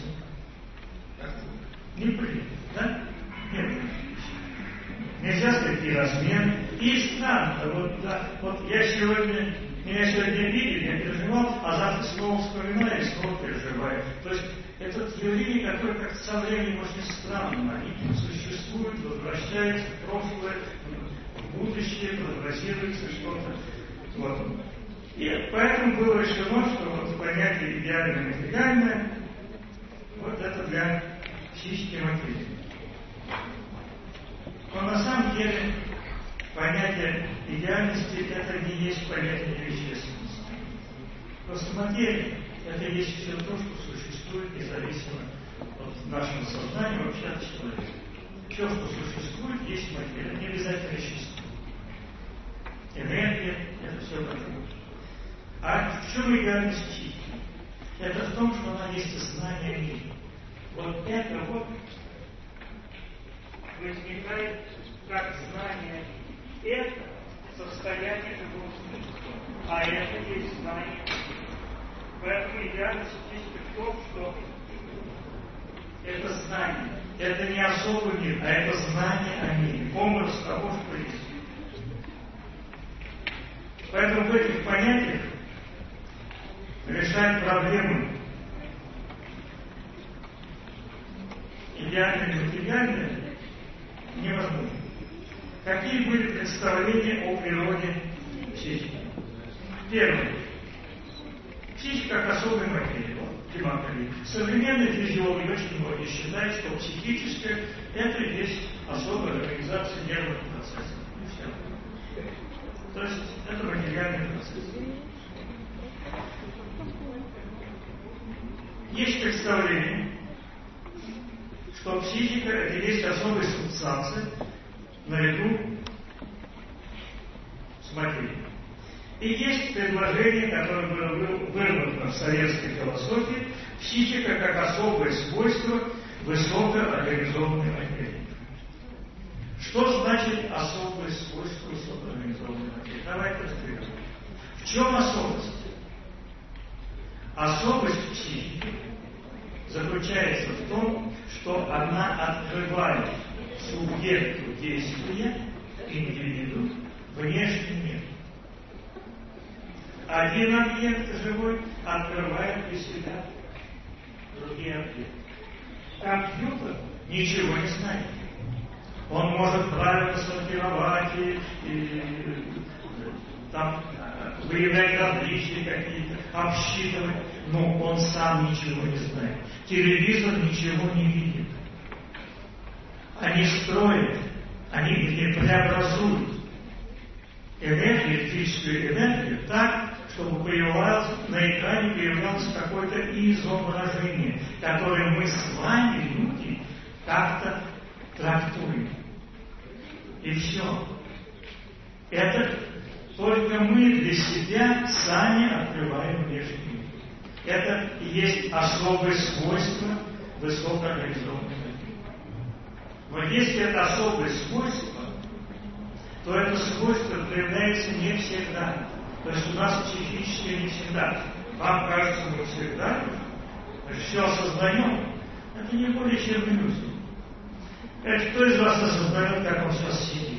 Не принято, да? Нет. Нельзя сказать и размен. И странно, меня сегодня видели, я переживал, а завтра снова вспоминаю и снова переживаю. То есть это явление, которое как-то со временем очень странно. Они существуют, возвращаются в прошлое, в будущее, прогнозируется что-то. И поэтому было решено, что понятие идеальное и материальное, это для психики материи. Но на самом деле понятие идеальности это не есть понятие вещественности. Просто материя это есть все то, что существует независимо от нашего сознания, вообще от человека. Все, что существует, есть материя, не обязательно вещество. Энергия это все такое. А в чем идеальность психики? Это в том, что она есть знание мира. Это возникает как знание это состояние живого существа. А это есть знание. Поэтому идеальность психики в том, что это знание. Это не особый мир, а это знание о мире. Образ того, что есть. Поэтому в этих понятиях решать проблемы идеальное и материальное невозможно. Какие были представления о природе психики? Первое. Психика как особая материя. Демократия. Современные физиологи очень многие считают, что психическое это и есть особая организация нервных процессов. И все. То есть это материальный процесс. Есть представление, что психика это есть особая субстанция наряду с материей. И есть предложение, которое было выработано в советской философии, психика как особое свойство высокоорганизованной материи. Что значит особое свойство высокоорганизованной материи? Давайте разберем. В чем особость? Особость психики заключается в том, что она открывает субъекту действия, индивиду, внешний мир. Один объект живой открывает для себя другие объекты. Компьютер ничего не знает. Он может правильно сортировать и там, выявлять различия какие-то, обсчитывать, но он сам ничего не знает. Телевизор ничего не видит. Они строят, они преобразуют энергию, электрическую энергию так, чтобы на экране появлялось какое-то изображение, которое мы с вами, люди, как-то трактуем. И все. Это только мы для себя сами открываем внешний мир. Это и есть особое свойство высокоорганизованного мира. Но если это особое свойство, то это свойство проявляется не всегда. То есть у нас психическое не всегда. Вам кажется, мы всегда все осознаем. Это не более чем иллюзия. Это кто из вас осознает, как он сейчас сидит?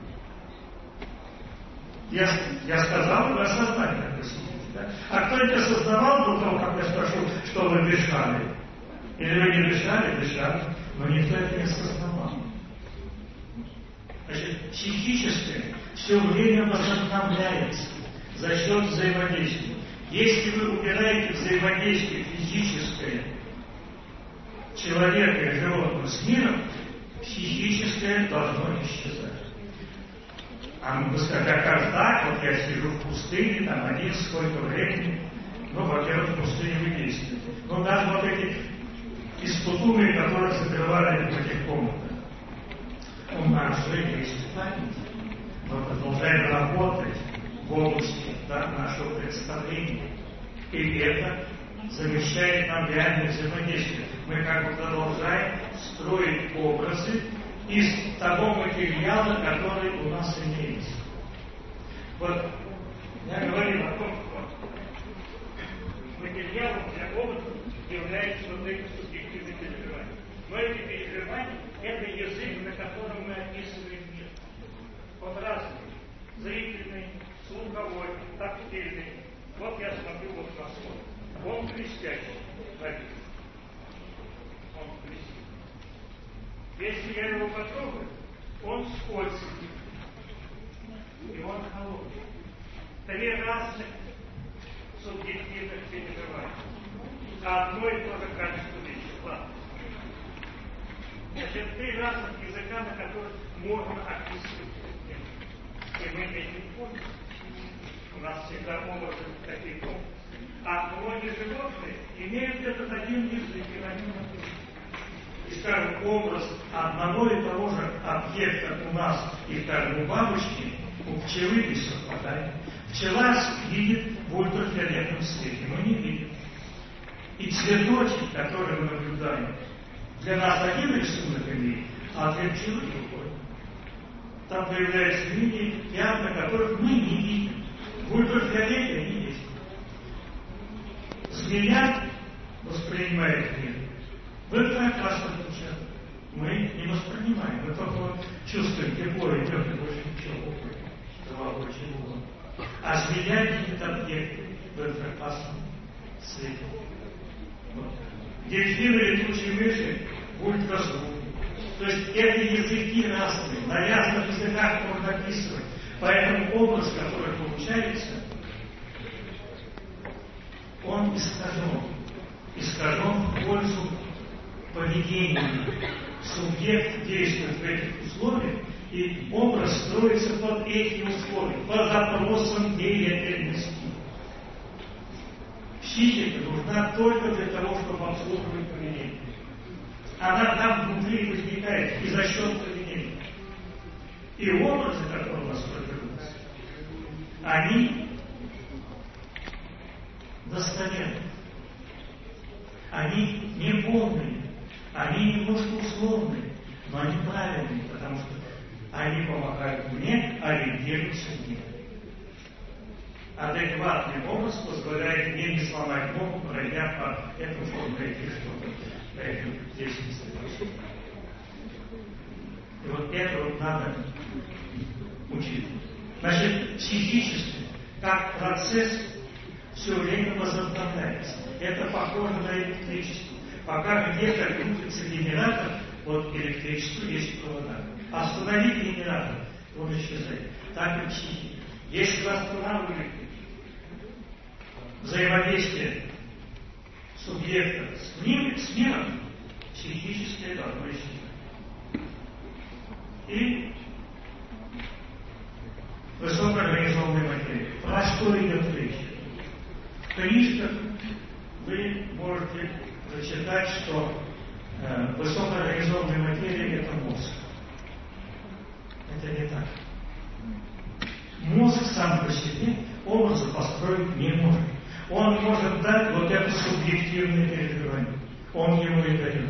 Я сказал, вы осознали, как вы сидите. Да? А кто-нибудь осознавал до того, как я спрошу, что вы дышали? Или вы не дышали? Дышали. Но никто это не осознавал. Значит, психическое все время возобновляется за счет взаимодействия. Если вы убираете взаимодействие физическое человека и животного с миром, психическое должно исчезать. А вы скажете, а как так? Вот я сижу в пустыне, там один, сколько времени. Ну, во-первых, в пустыне вы действуете. Но даже вот эти испытуемые, которых закрывали в этих комнатах, у нас же есть память. Мы продолжаем работать в области нашего представления. И это замещает нам реальное взаимодействие. Мы как бы продолжаем строить образы из того материала, который у нас имеется. Вот я говорил о том, что материалом для образа являются вот эти субъективные переживания. Но эти переживания – это язык, на котором мы описываем мир. Он разный. Зрительный, слуховой, тактильный. Вот я смотрю вот на слой. Он блестящий. Он блестит. Если я его потрогаю, он скользкий. И он холодный. 3 разных субъективных переживания. Одно и то же качество вещи. Ладно. Значит, 3 разных языка, на которых можно описывать мир. И мы этим пользуемся. У нас всегда образы такие комплексы. А многие животные имеют этот один язык и на нем написано. И, скажем, образ одного и того же объекта у нас и, скажем, у бабочки, у пчелы не совпадает. Пчела видит в ультрафиолетовом свете, мы не видим. И цветочек, который мы наблюдаем, для нас один рисунок имеет, а для пчелы другой. Там появляются линии, пятна, которых мы не видим. В ультрафиолете они есть. Змея воспринимает мир в инфракрасном ключе. Мы не воспринимаем, мы только чувствуем тепло и идет, и больше ничего кровавого чего. А змея видит объекты в инфракрасном свете. Вот. Дельфины, летучие мыши в ультразвуке. То есть это языки разные, на разных языках можно описывать. Поэтому образ, который получается, он искажен. Искажен в пользу поведения. Субъект действует в этих условиях, и образ строится под эти условия, под запросом деятельности. Психика нужна только для того, чтобы обслуживать поведение. Она там внутри возникает и за счет поведения. И образы, которые у нас формируются, они достоверны. Они не полные, они немножко условные, но они правильные, потому что они помогают мне ориентироваться в мире. Адекватный образ позволяет мне не сломать ногу, пройдя по этому, чтобы найти что-то, этим здесь не стоит. И вот это вот надо учить. Значит, психически, как процесс, все время возобновляется. Это похоже на электричество. Пока где-то крутится генератор, вот электричество есть провода. Остановить генератор, он исчезает. Так и психика. Если вы останавливаете взаимодействие субъекта с миром, психически это одно исчезает. И высокоорганизованная материя. Про что идет речь? В книжках вы можете зачитать, что высокоорганизованная материя – это мозг. Это не так. Мозг сам по себе образы построить не может. Он может дать вот это субъективное переживание. Он ему и дает.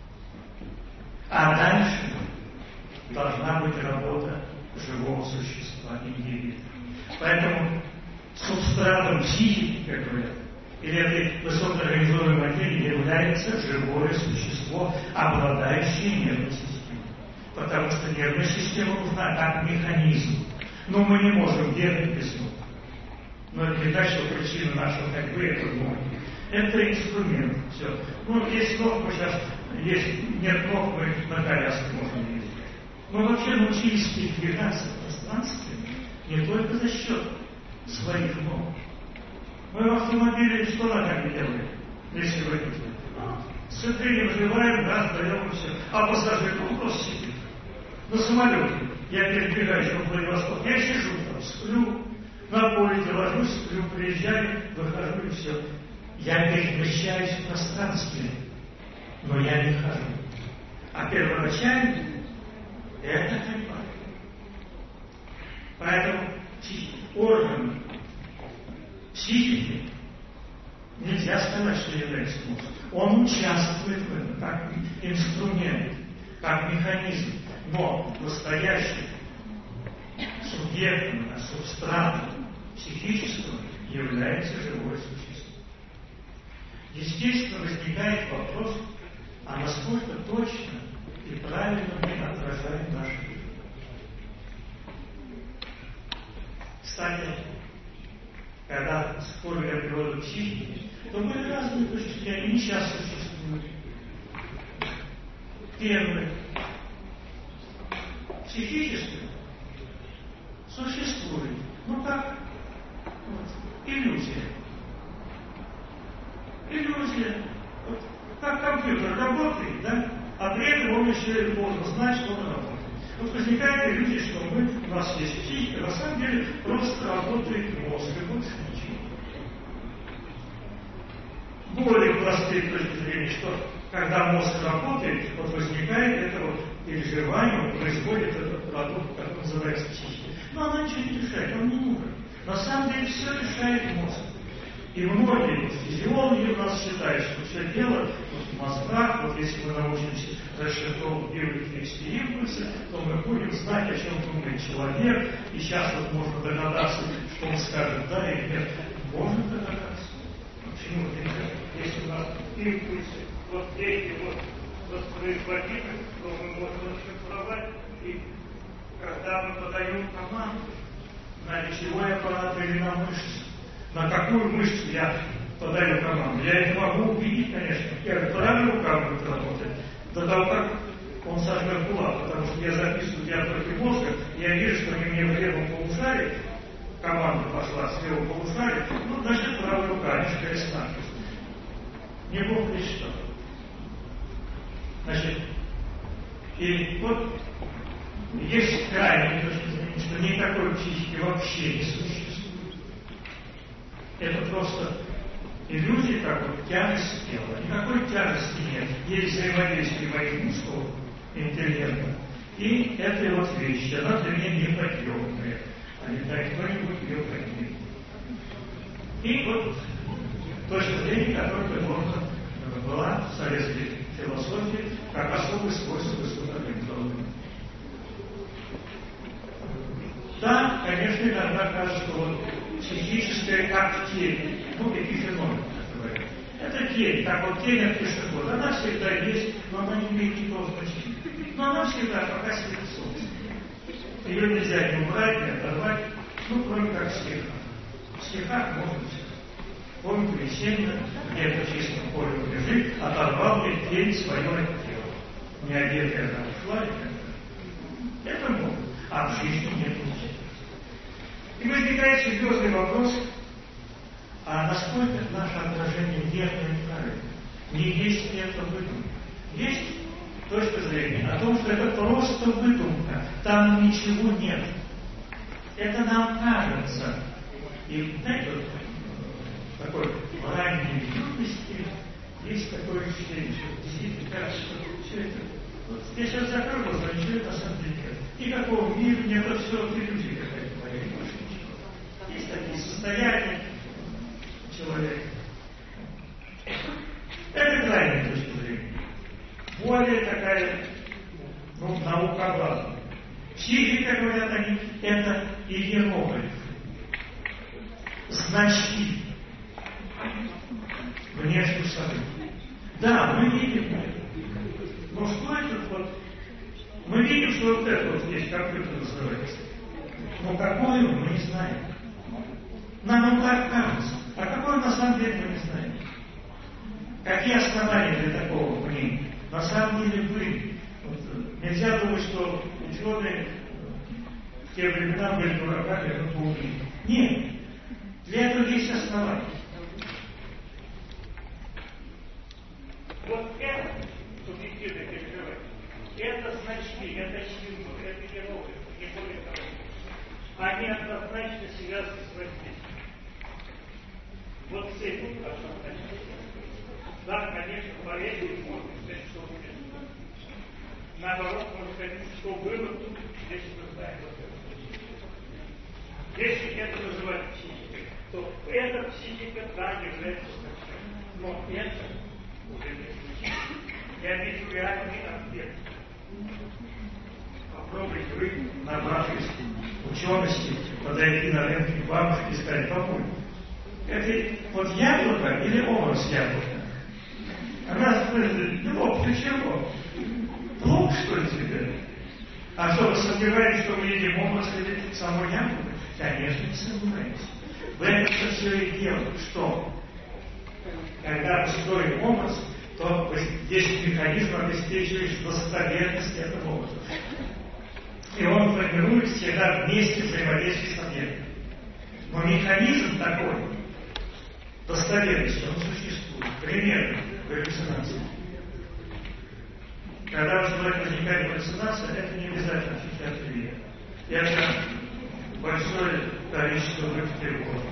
А дальше должна быть работа живого существа, индивида. Поэтому субстратом психики, как говорят, или этой высокоорганизованной материи является живое существо, обладающее нервной системой. Потому что нервная система нужна как механизм. Но мы не можем бегать без ног. Но это не так, что причина нашего ходьбы – это ноги. Это инструмент. Все. Ну, есть ног, мы сейчас нет ног, мы на коляске можем ездить. Мы вообще научились передвигаться в пространстве не только за счет своих ног. Мы в автомобиле что ногами делаем, если вы видите? Сцепление вживаем, газ даем и все. А пассажир просто сидит. На самолете. Я передвигаюсь в Владивосток. Я сижу там, сплю, на поезде ложусь, сплю, приезжаю, выхожу и все. Я перемещаюсь в пространстве, но я не хожу. А первоначально это ходьба. Поэтому орган психики нельзя сказать, что является мозгом. Он участвует в этом как инструмент, как механизм. Но настоящим субъектом, субстратом психического является живое существо. Естественно, возникает вопрос, а насколько точно и правильно мы отражаем нашу жизнь. Кстати, когда спорили о природе психики, то были разные точки зрения, они сейчас существуют. Первое. Психически существует, ну как иллюзия. Иллюзия. Вот, как компьютер работает, да? А при этом он еще и должен знать, что он работает. Вот возникает иллюзия, что у нас есть психика, на самом деле просто работает мозг, и больше ничего. Более простые точки зрения, что когда мозг работает, вот возникает это вот переживание, происходит этот продукт, который называется психикой. Но она ничего не решает, он не нужен. На самом деле все решает мозг. И многие физиологи у нас считают, что все дело в мозгах. Вот если мы научимся расшифровывать биоэлектрические импульсы, то мы будем знать, о чем думает человек. И сейчас вот можно догадаться, что он скажет да или нет. Можно догадаться. Почему нельзя? Если у нас импульсы вот эти вот воспроизводимы, то мы можем расшифровать. И когда мы подаем команду на речевой аппарат или на мышцы, на какую мышцу я подаю команду. Я это могу увидеть, конечно. Я правильно рука будет работать до того, как он сожмет кулак, потому что я записываю диапазы мозга, я вижу, что они мне в левом полушарии, команда пошла с левого полушария, ну, значит, правая рука, они шкались надпись. Не бог ли что. Значит, и вот есть крайне точки зрения, что никакой психики вообще не существует. Это просто иллюзия, как вот тяжесть тела. Никакой тяжести нет. Есть взаимодействие моих мускулов интеллектно. И этой вот вещи, она для меня неподъемная. А не дай кто-нибудь ее поднимет. И вот точка зрения, которая можно была в советской философии, как особое свойство высокоорганизованного. Да, конечно, иногда кажется, что вот психическая как тень, ну, эпифеномен, так говорят. Это тень, как вот тень от пешехода. Она всегда есть, но она не имеет никакого значения. но она всегда пока светит солнце. Ее нельзя ни убрать, ни оторвать, ну, кроме как в стихах. В стихах можно все. Помните, весенне, где-то в чистом поле лежит, оторвал ли тень свое от тела. Не одетая она ушла, это можно. А в жизни нет ничего. И возникает серьезный вопрос, а насколько наше отражение верно и правильно? Не есть ли это выдумка? Есть точка зрения о том, что это просто выдумка, там ничего нет. Это нам кажется. И знаете, вот такой ранней юности есть такое ощущение, что действительно кажется, что все это. Вот я сейчас закрою глаза, ничего это на самом деле нет. Никакого мира нет, это все иллюзия какая-то моя, и больше ничего. Есть такие состояния человека. Это крайняя точка зрения. Более такая, ну, наукообразная. Психика, говорят они, это иероглифы, значки внешних событий. Да, мы видим это. Но что это вот? Мы видим, что вот это вот есть, как это называется. Но какое мы не знаем. Нам он так кажется. А какое на самом деле мы не знаем. Какие основания для такого мнения? На самом деле были. Вот, нельзя думать, что ученые в те времена были дураками, а тут поумнее. Нет. Для этого есть основания. Вот это субъективное переживание. Это значки, это символы, это иероглифы, не более того. Они однозначно связаны с воздействием. Вот с этим однозначно. Да, конечно, болезнь можно сказать, что будет. Наоборот, можно сказать, что было тут, здесь мы знаем вот это. Если это называть психикой, то эта психика, да, является значением. Но это уже не исключение. Я вижу реальный объект. Попробуйте вы, набравшись учености, подойти на рынке к бабушке и сказать: папуль, это вот яблоко или образ яблока? Она спрашивает: Лёв, ты чего? Плохо, что ли, тебе? А что, вы сомневаетесь, что мы видим образ или само яблоко? Конечно, не сомневаетесь. В этом все и дело, что когда мы строим образ, то есть механизм, обеспечивающий достоверность этого образа. И он формирует всегда вместе взаимодействие с объектом. Но механизм такой достоверности, он существует. Пример галлюцинации. Когда у человека возникает галлюцинация, это не обязательно психиатрия. Это большое количество выборов.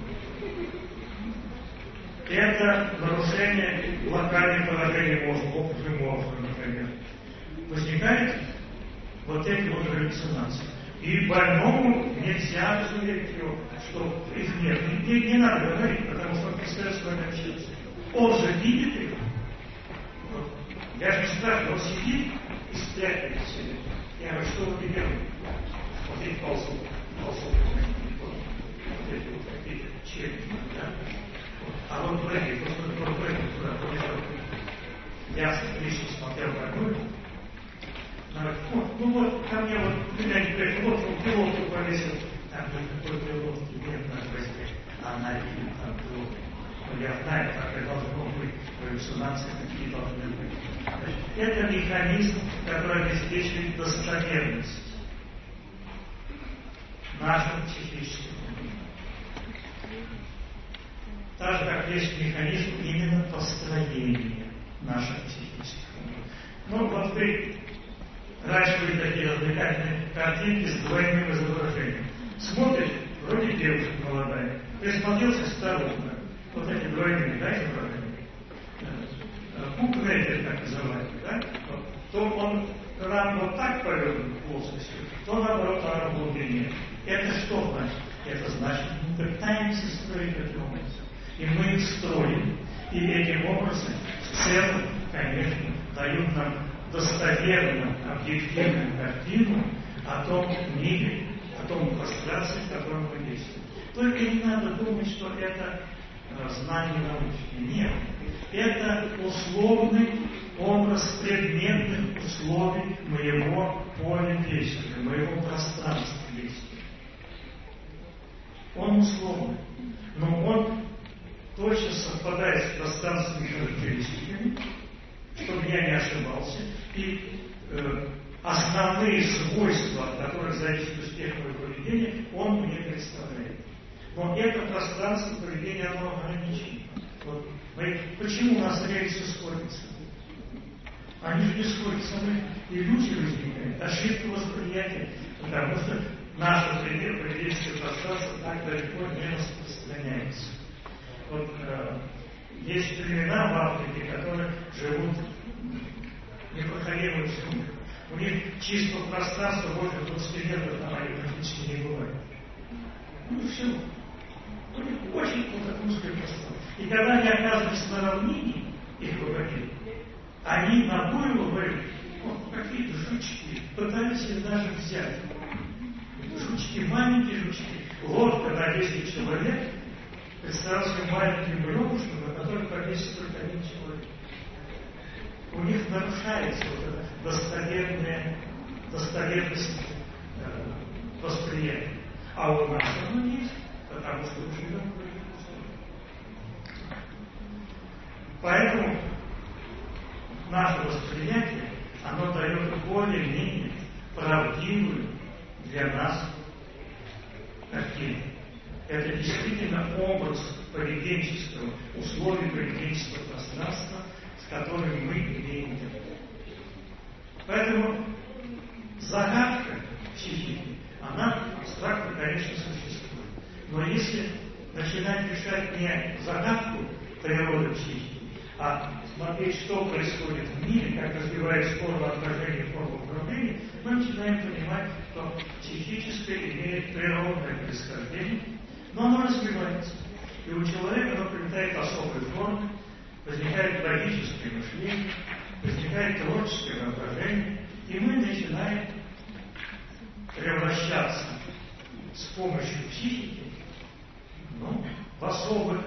Это нарушение локального положения мозга, опухоли мозга, например. Возникает вот эти вот галлюцинации. И больному нельзя разуверить его, что их нет. Не надо говорить, потому что он представляет с вами общаться. Он же видит их. Вот. Я же не спрашиваю, он сидит и спрятает себе. Я говорю, что вы делаете? Вот эти ползут, вот эти вот какие-то черепи, да? А вот прыгает, просто прыгает туда, побежал. Я лично смотрел такую. Ну вот, ко мне вот, меня не приехал, вот пилотку повесил. Там какой пилотки нет на возьме. Она видит там пилотку. Ну я знаю, как это должно быть. Галлюцинации какие должны быть. Это механизм, который обеспечивает достоверность нашего психического мира. Так же, как есть механизм именно построения нашего психического мира. Ну, вот вы раньше были такие развлекательные картинки с двойным изображением. Смотришь, вроде девушка молодая, присмотрелся старуха. Вот эти двойные, да, изображения? Кукнетер, так называемый, да? Вот. То он рам вот так повернут плоскостью, то наоборот рам в глубине. Это что значит? Это значит, мы пытаемся строить этот образ. И мы их строим. И эти образы в целом, конечно, дают нам достоверную, объективную картину о том мире, о том пространстве, в котором мы действуем. Только не надо думать, что это знание научное. Нет. Это условный образ предметных условий моего поля действия, моего пространства действия. Он условный, но он точно совпадает с пространственными характеристиками, чтобы я не ошибался, и основные свойства, от которых зависит успех моего поведения, он мне представляет. Но это пространство поведения, оно ограничено. Вот. Почему у нас рельсы сходятся? Они же не сходятся, иллюзии возникают, ошибка восприятия, потому что наше поведенческое пространство так далеко не распространяется. Вот есть племена в Африке, которые живут непроходимым суммой. У них чистого пространства больше 20 метров там они практически не бывает. Ну и все. У них очень узкое пространство. И когда они оказывались на равнине, их выводили, они на буйвол говорили, вот какие-то жучки, пытались их даже взять. Жучки, маленькие жучки. Лодка на 10 человек, представился маленьким бревушком, на котором повесит только один человек. У них нарушается вот эта достоверность восприятия. А у нас оно есть, потому что мы живем в других условиях. Поэтому наше восприятие, оно дает более-менее правдивую для нас картину. Это действительно образ поведенческого, условий поведенческого пространства, с которым мы имеем дело. Поэтому загадка психики, она абстрактно, конечно, существует. Но если начинать решать не загадку природы психики, а смотреть, что происходит в мире, как развивается форма отражения, форма управления, мы начинаем понимать, что психическое имеет природное происхождение, но оно развивается. И у человека оно приобретает особые формы, возникает логическое мышление, возникает творческое воображение, и мы начинаем превращаться с помощью психики в особых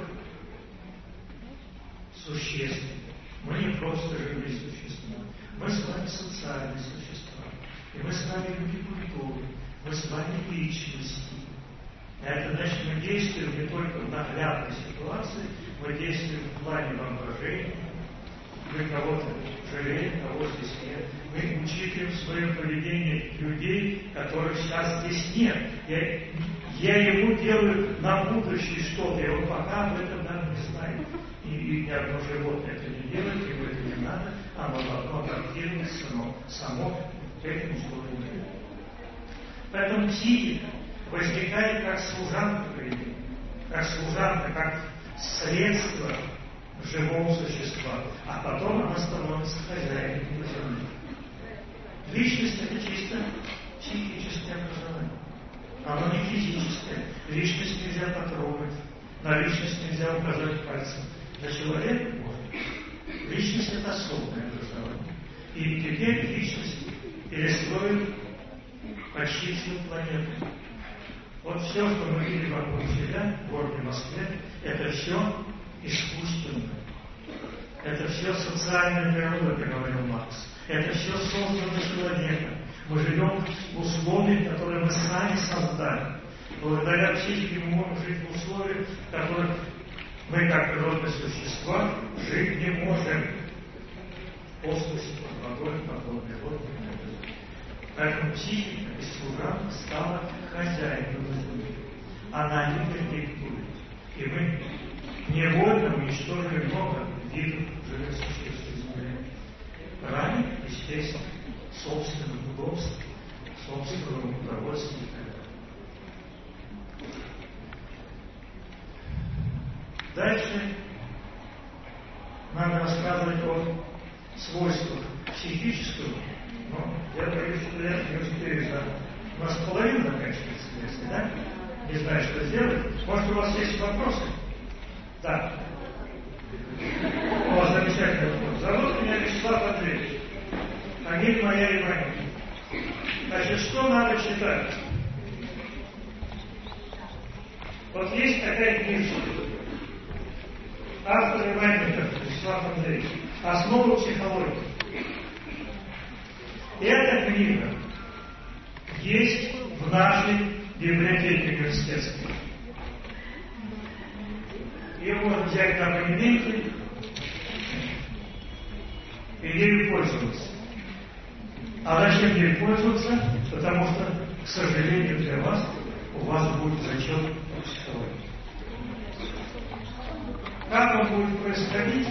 существ. Мы не просто живые существа, мы с вами социальные существа, и мы с вами люди культуры, мы с вами личности. Это значит, мы действуем не только в наглядной ситуации, мы действуем в плане воображения. Мы кого-то жалеем, кого здесь нет. Мы учитываем в своем поведении людей, которых сейчас здесь нет. Я ему делаю на будущее что-то, я его пока об этом даже не знаю. И ни одно животное это не делает, ему это не надо, оно должно адаптироваться само к этим условиям. Поэтому психика возникает как служанка поведения, как средство живого существа, а потом она становится хозяином земли. Личность — это чисто психическое образование. Оно не физическое. Личность нельзя потрогать, на личность нельзя указать пальцем. На человека можно. Личность — это особое образование. И теперь личность перестроит почти всю планету. Вот все, что мы видим вокруг себя, в городе Москве, это все искусственно. Это все социальная природа, как говорил Маркс. Это все создано человеком. Мы живем в условиях, которые мы сами создали. Благодаря психике мы можем жить в условиях, в которых мы, как природные существа, жить не можем. В космосе, под водой, под водой. Поэтому психика из служанка стала хозяином земли. Она не диктует. И мы невольно уничтожили много видов живых существ Земли. Ради, естественно, собственных удобств, собственного удовольствия и так далее. Дальше надо рассказывать о свойствах психического, но я боюсь, что я не успею за... У нас половина заканчивается, если, да? Не знаю, что сделать. Может, у вас есть вопросы? Да. О, замечательный вопрос. Зовут меня Вячеслав Андреевич. Фамилия моя Иванова. Значит, что надо читать? Вот есть такая книжка. Автор Иванов. Вячеслав Андреевич. «Основы психологии». Эта книга есть в нашей библиотеке университетской. Ее можно взять на абонементе и ею пользоваться. А зачем ею пользоваться? Потому что, к сожалению для вас, у вас будет зачет по психологии. Как он будет происходить?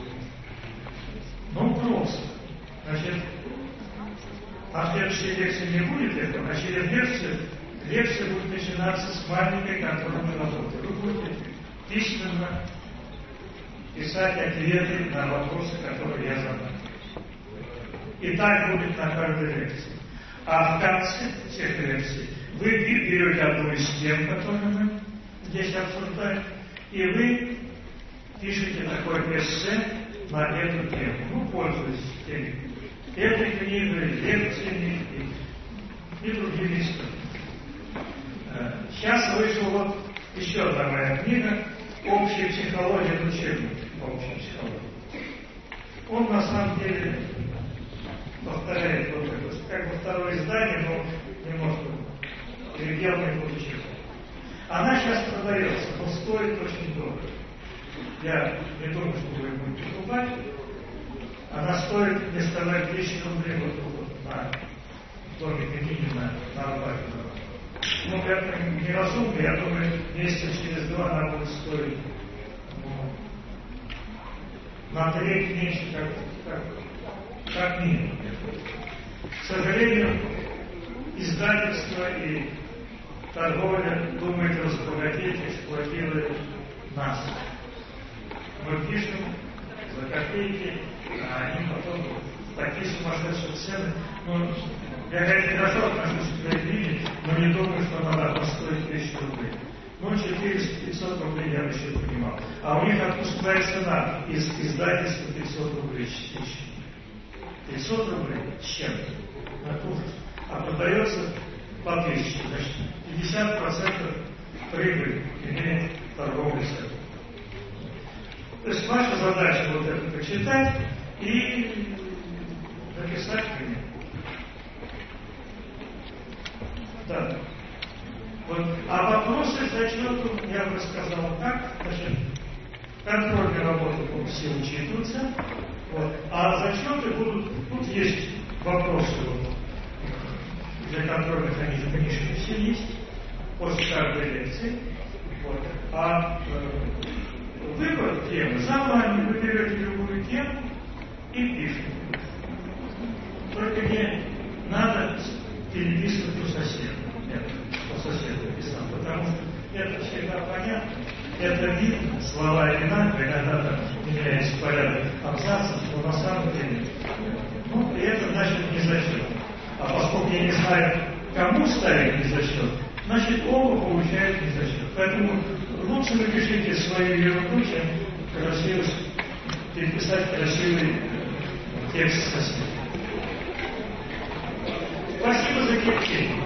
Ну, просто. Значит, а следующей лекции не будет этого, а через лекция будет начинаться с маленькой контрольной работы. Вы будете письменно писать ответы на вопросы, которые я задам. И так будет на каждой лекции. А в конце всех лекций вы берете одну из тем, которые мы здесь обсуждаем, и вы пишете такое эссе на эту тему. Ну, пользуйтесь теми. Этой книгой, лекциями и другими историями. Сейчас вышла вот еще одна моя книга «Общая психология в учебнике». Общая психология. Он на самом деле повторяет вот это, как бы второе издание, но немножко переделанное получилось. Она сейчас продается, но стоит очень дорого. Я не думаю, что вы будете покупать. Она стоит, не сказать, 1000 рублей вот на домике книги на Арбате. Ну, это неразумно, я думаю, месяца через 2 она будет стоить на треть меньше, как минимум. К сожалению, издательство и торговля думает разбогатеть, эксплуатирует нас. Мы пишем за копейки, а они потом такие сумасшедшие цены. Ну, я, конечно, хорошо отношусь к этой книге, но не думаю, что она должна стоить 1000 рублей. Ну, 400-500 рублей я бы еще понимал. А у них отпускная цена из издательства 500 рублей с 1000. 500 рублей с чем-то. Это ужас. А продается по 1000. Значит, 50% прибыли имеет торговый сектор. То есть ваша задача вот это почитать и написать мне. Да. Вот. А вопросы к зачету я бы рассказал так. Значит, контрольные работы будут все учитываться. Вот. А зачеты будут, тут есть вопросы вот, для контрольных, они в книжке все есть, после каждой лекции. Вот. А выбор темы, за вами вы берете любую тему и пишете. Только не надо переписывать у соседа. Это у соседа писал, потому что это всегда понятно. Это видно, слова одинаковые, иногда там меняется порядок абзацев, но на самом деле, ну, и это значит не зачет. А поскольку я не знаю, кому ставить не зачет, значит, оба получают не зачет. Поэтому лучше напишите свою ерунду, чем переписать красивый текст соседа. Спасибо за терпение.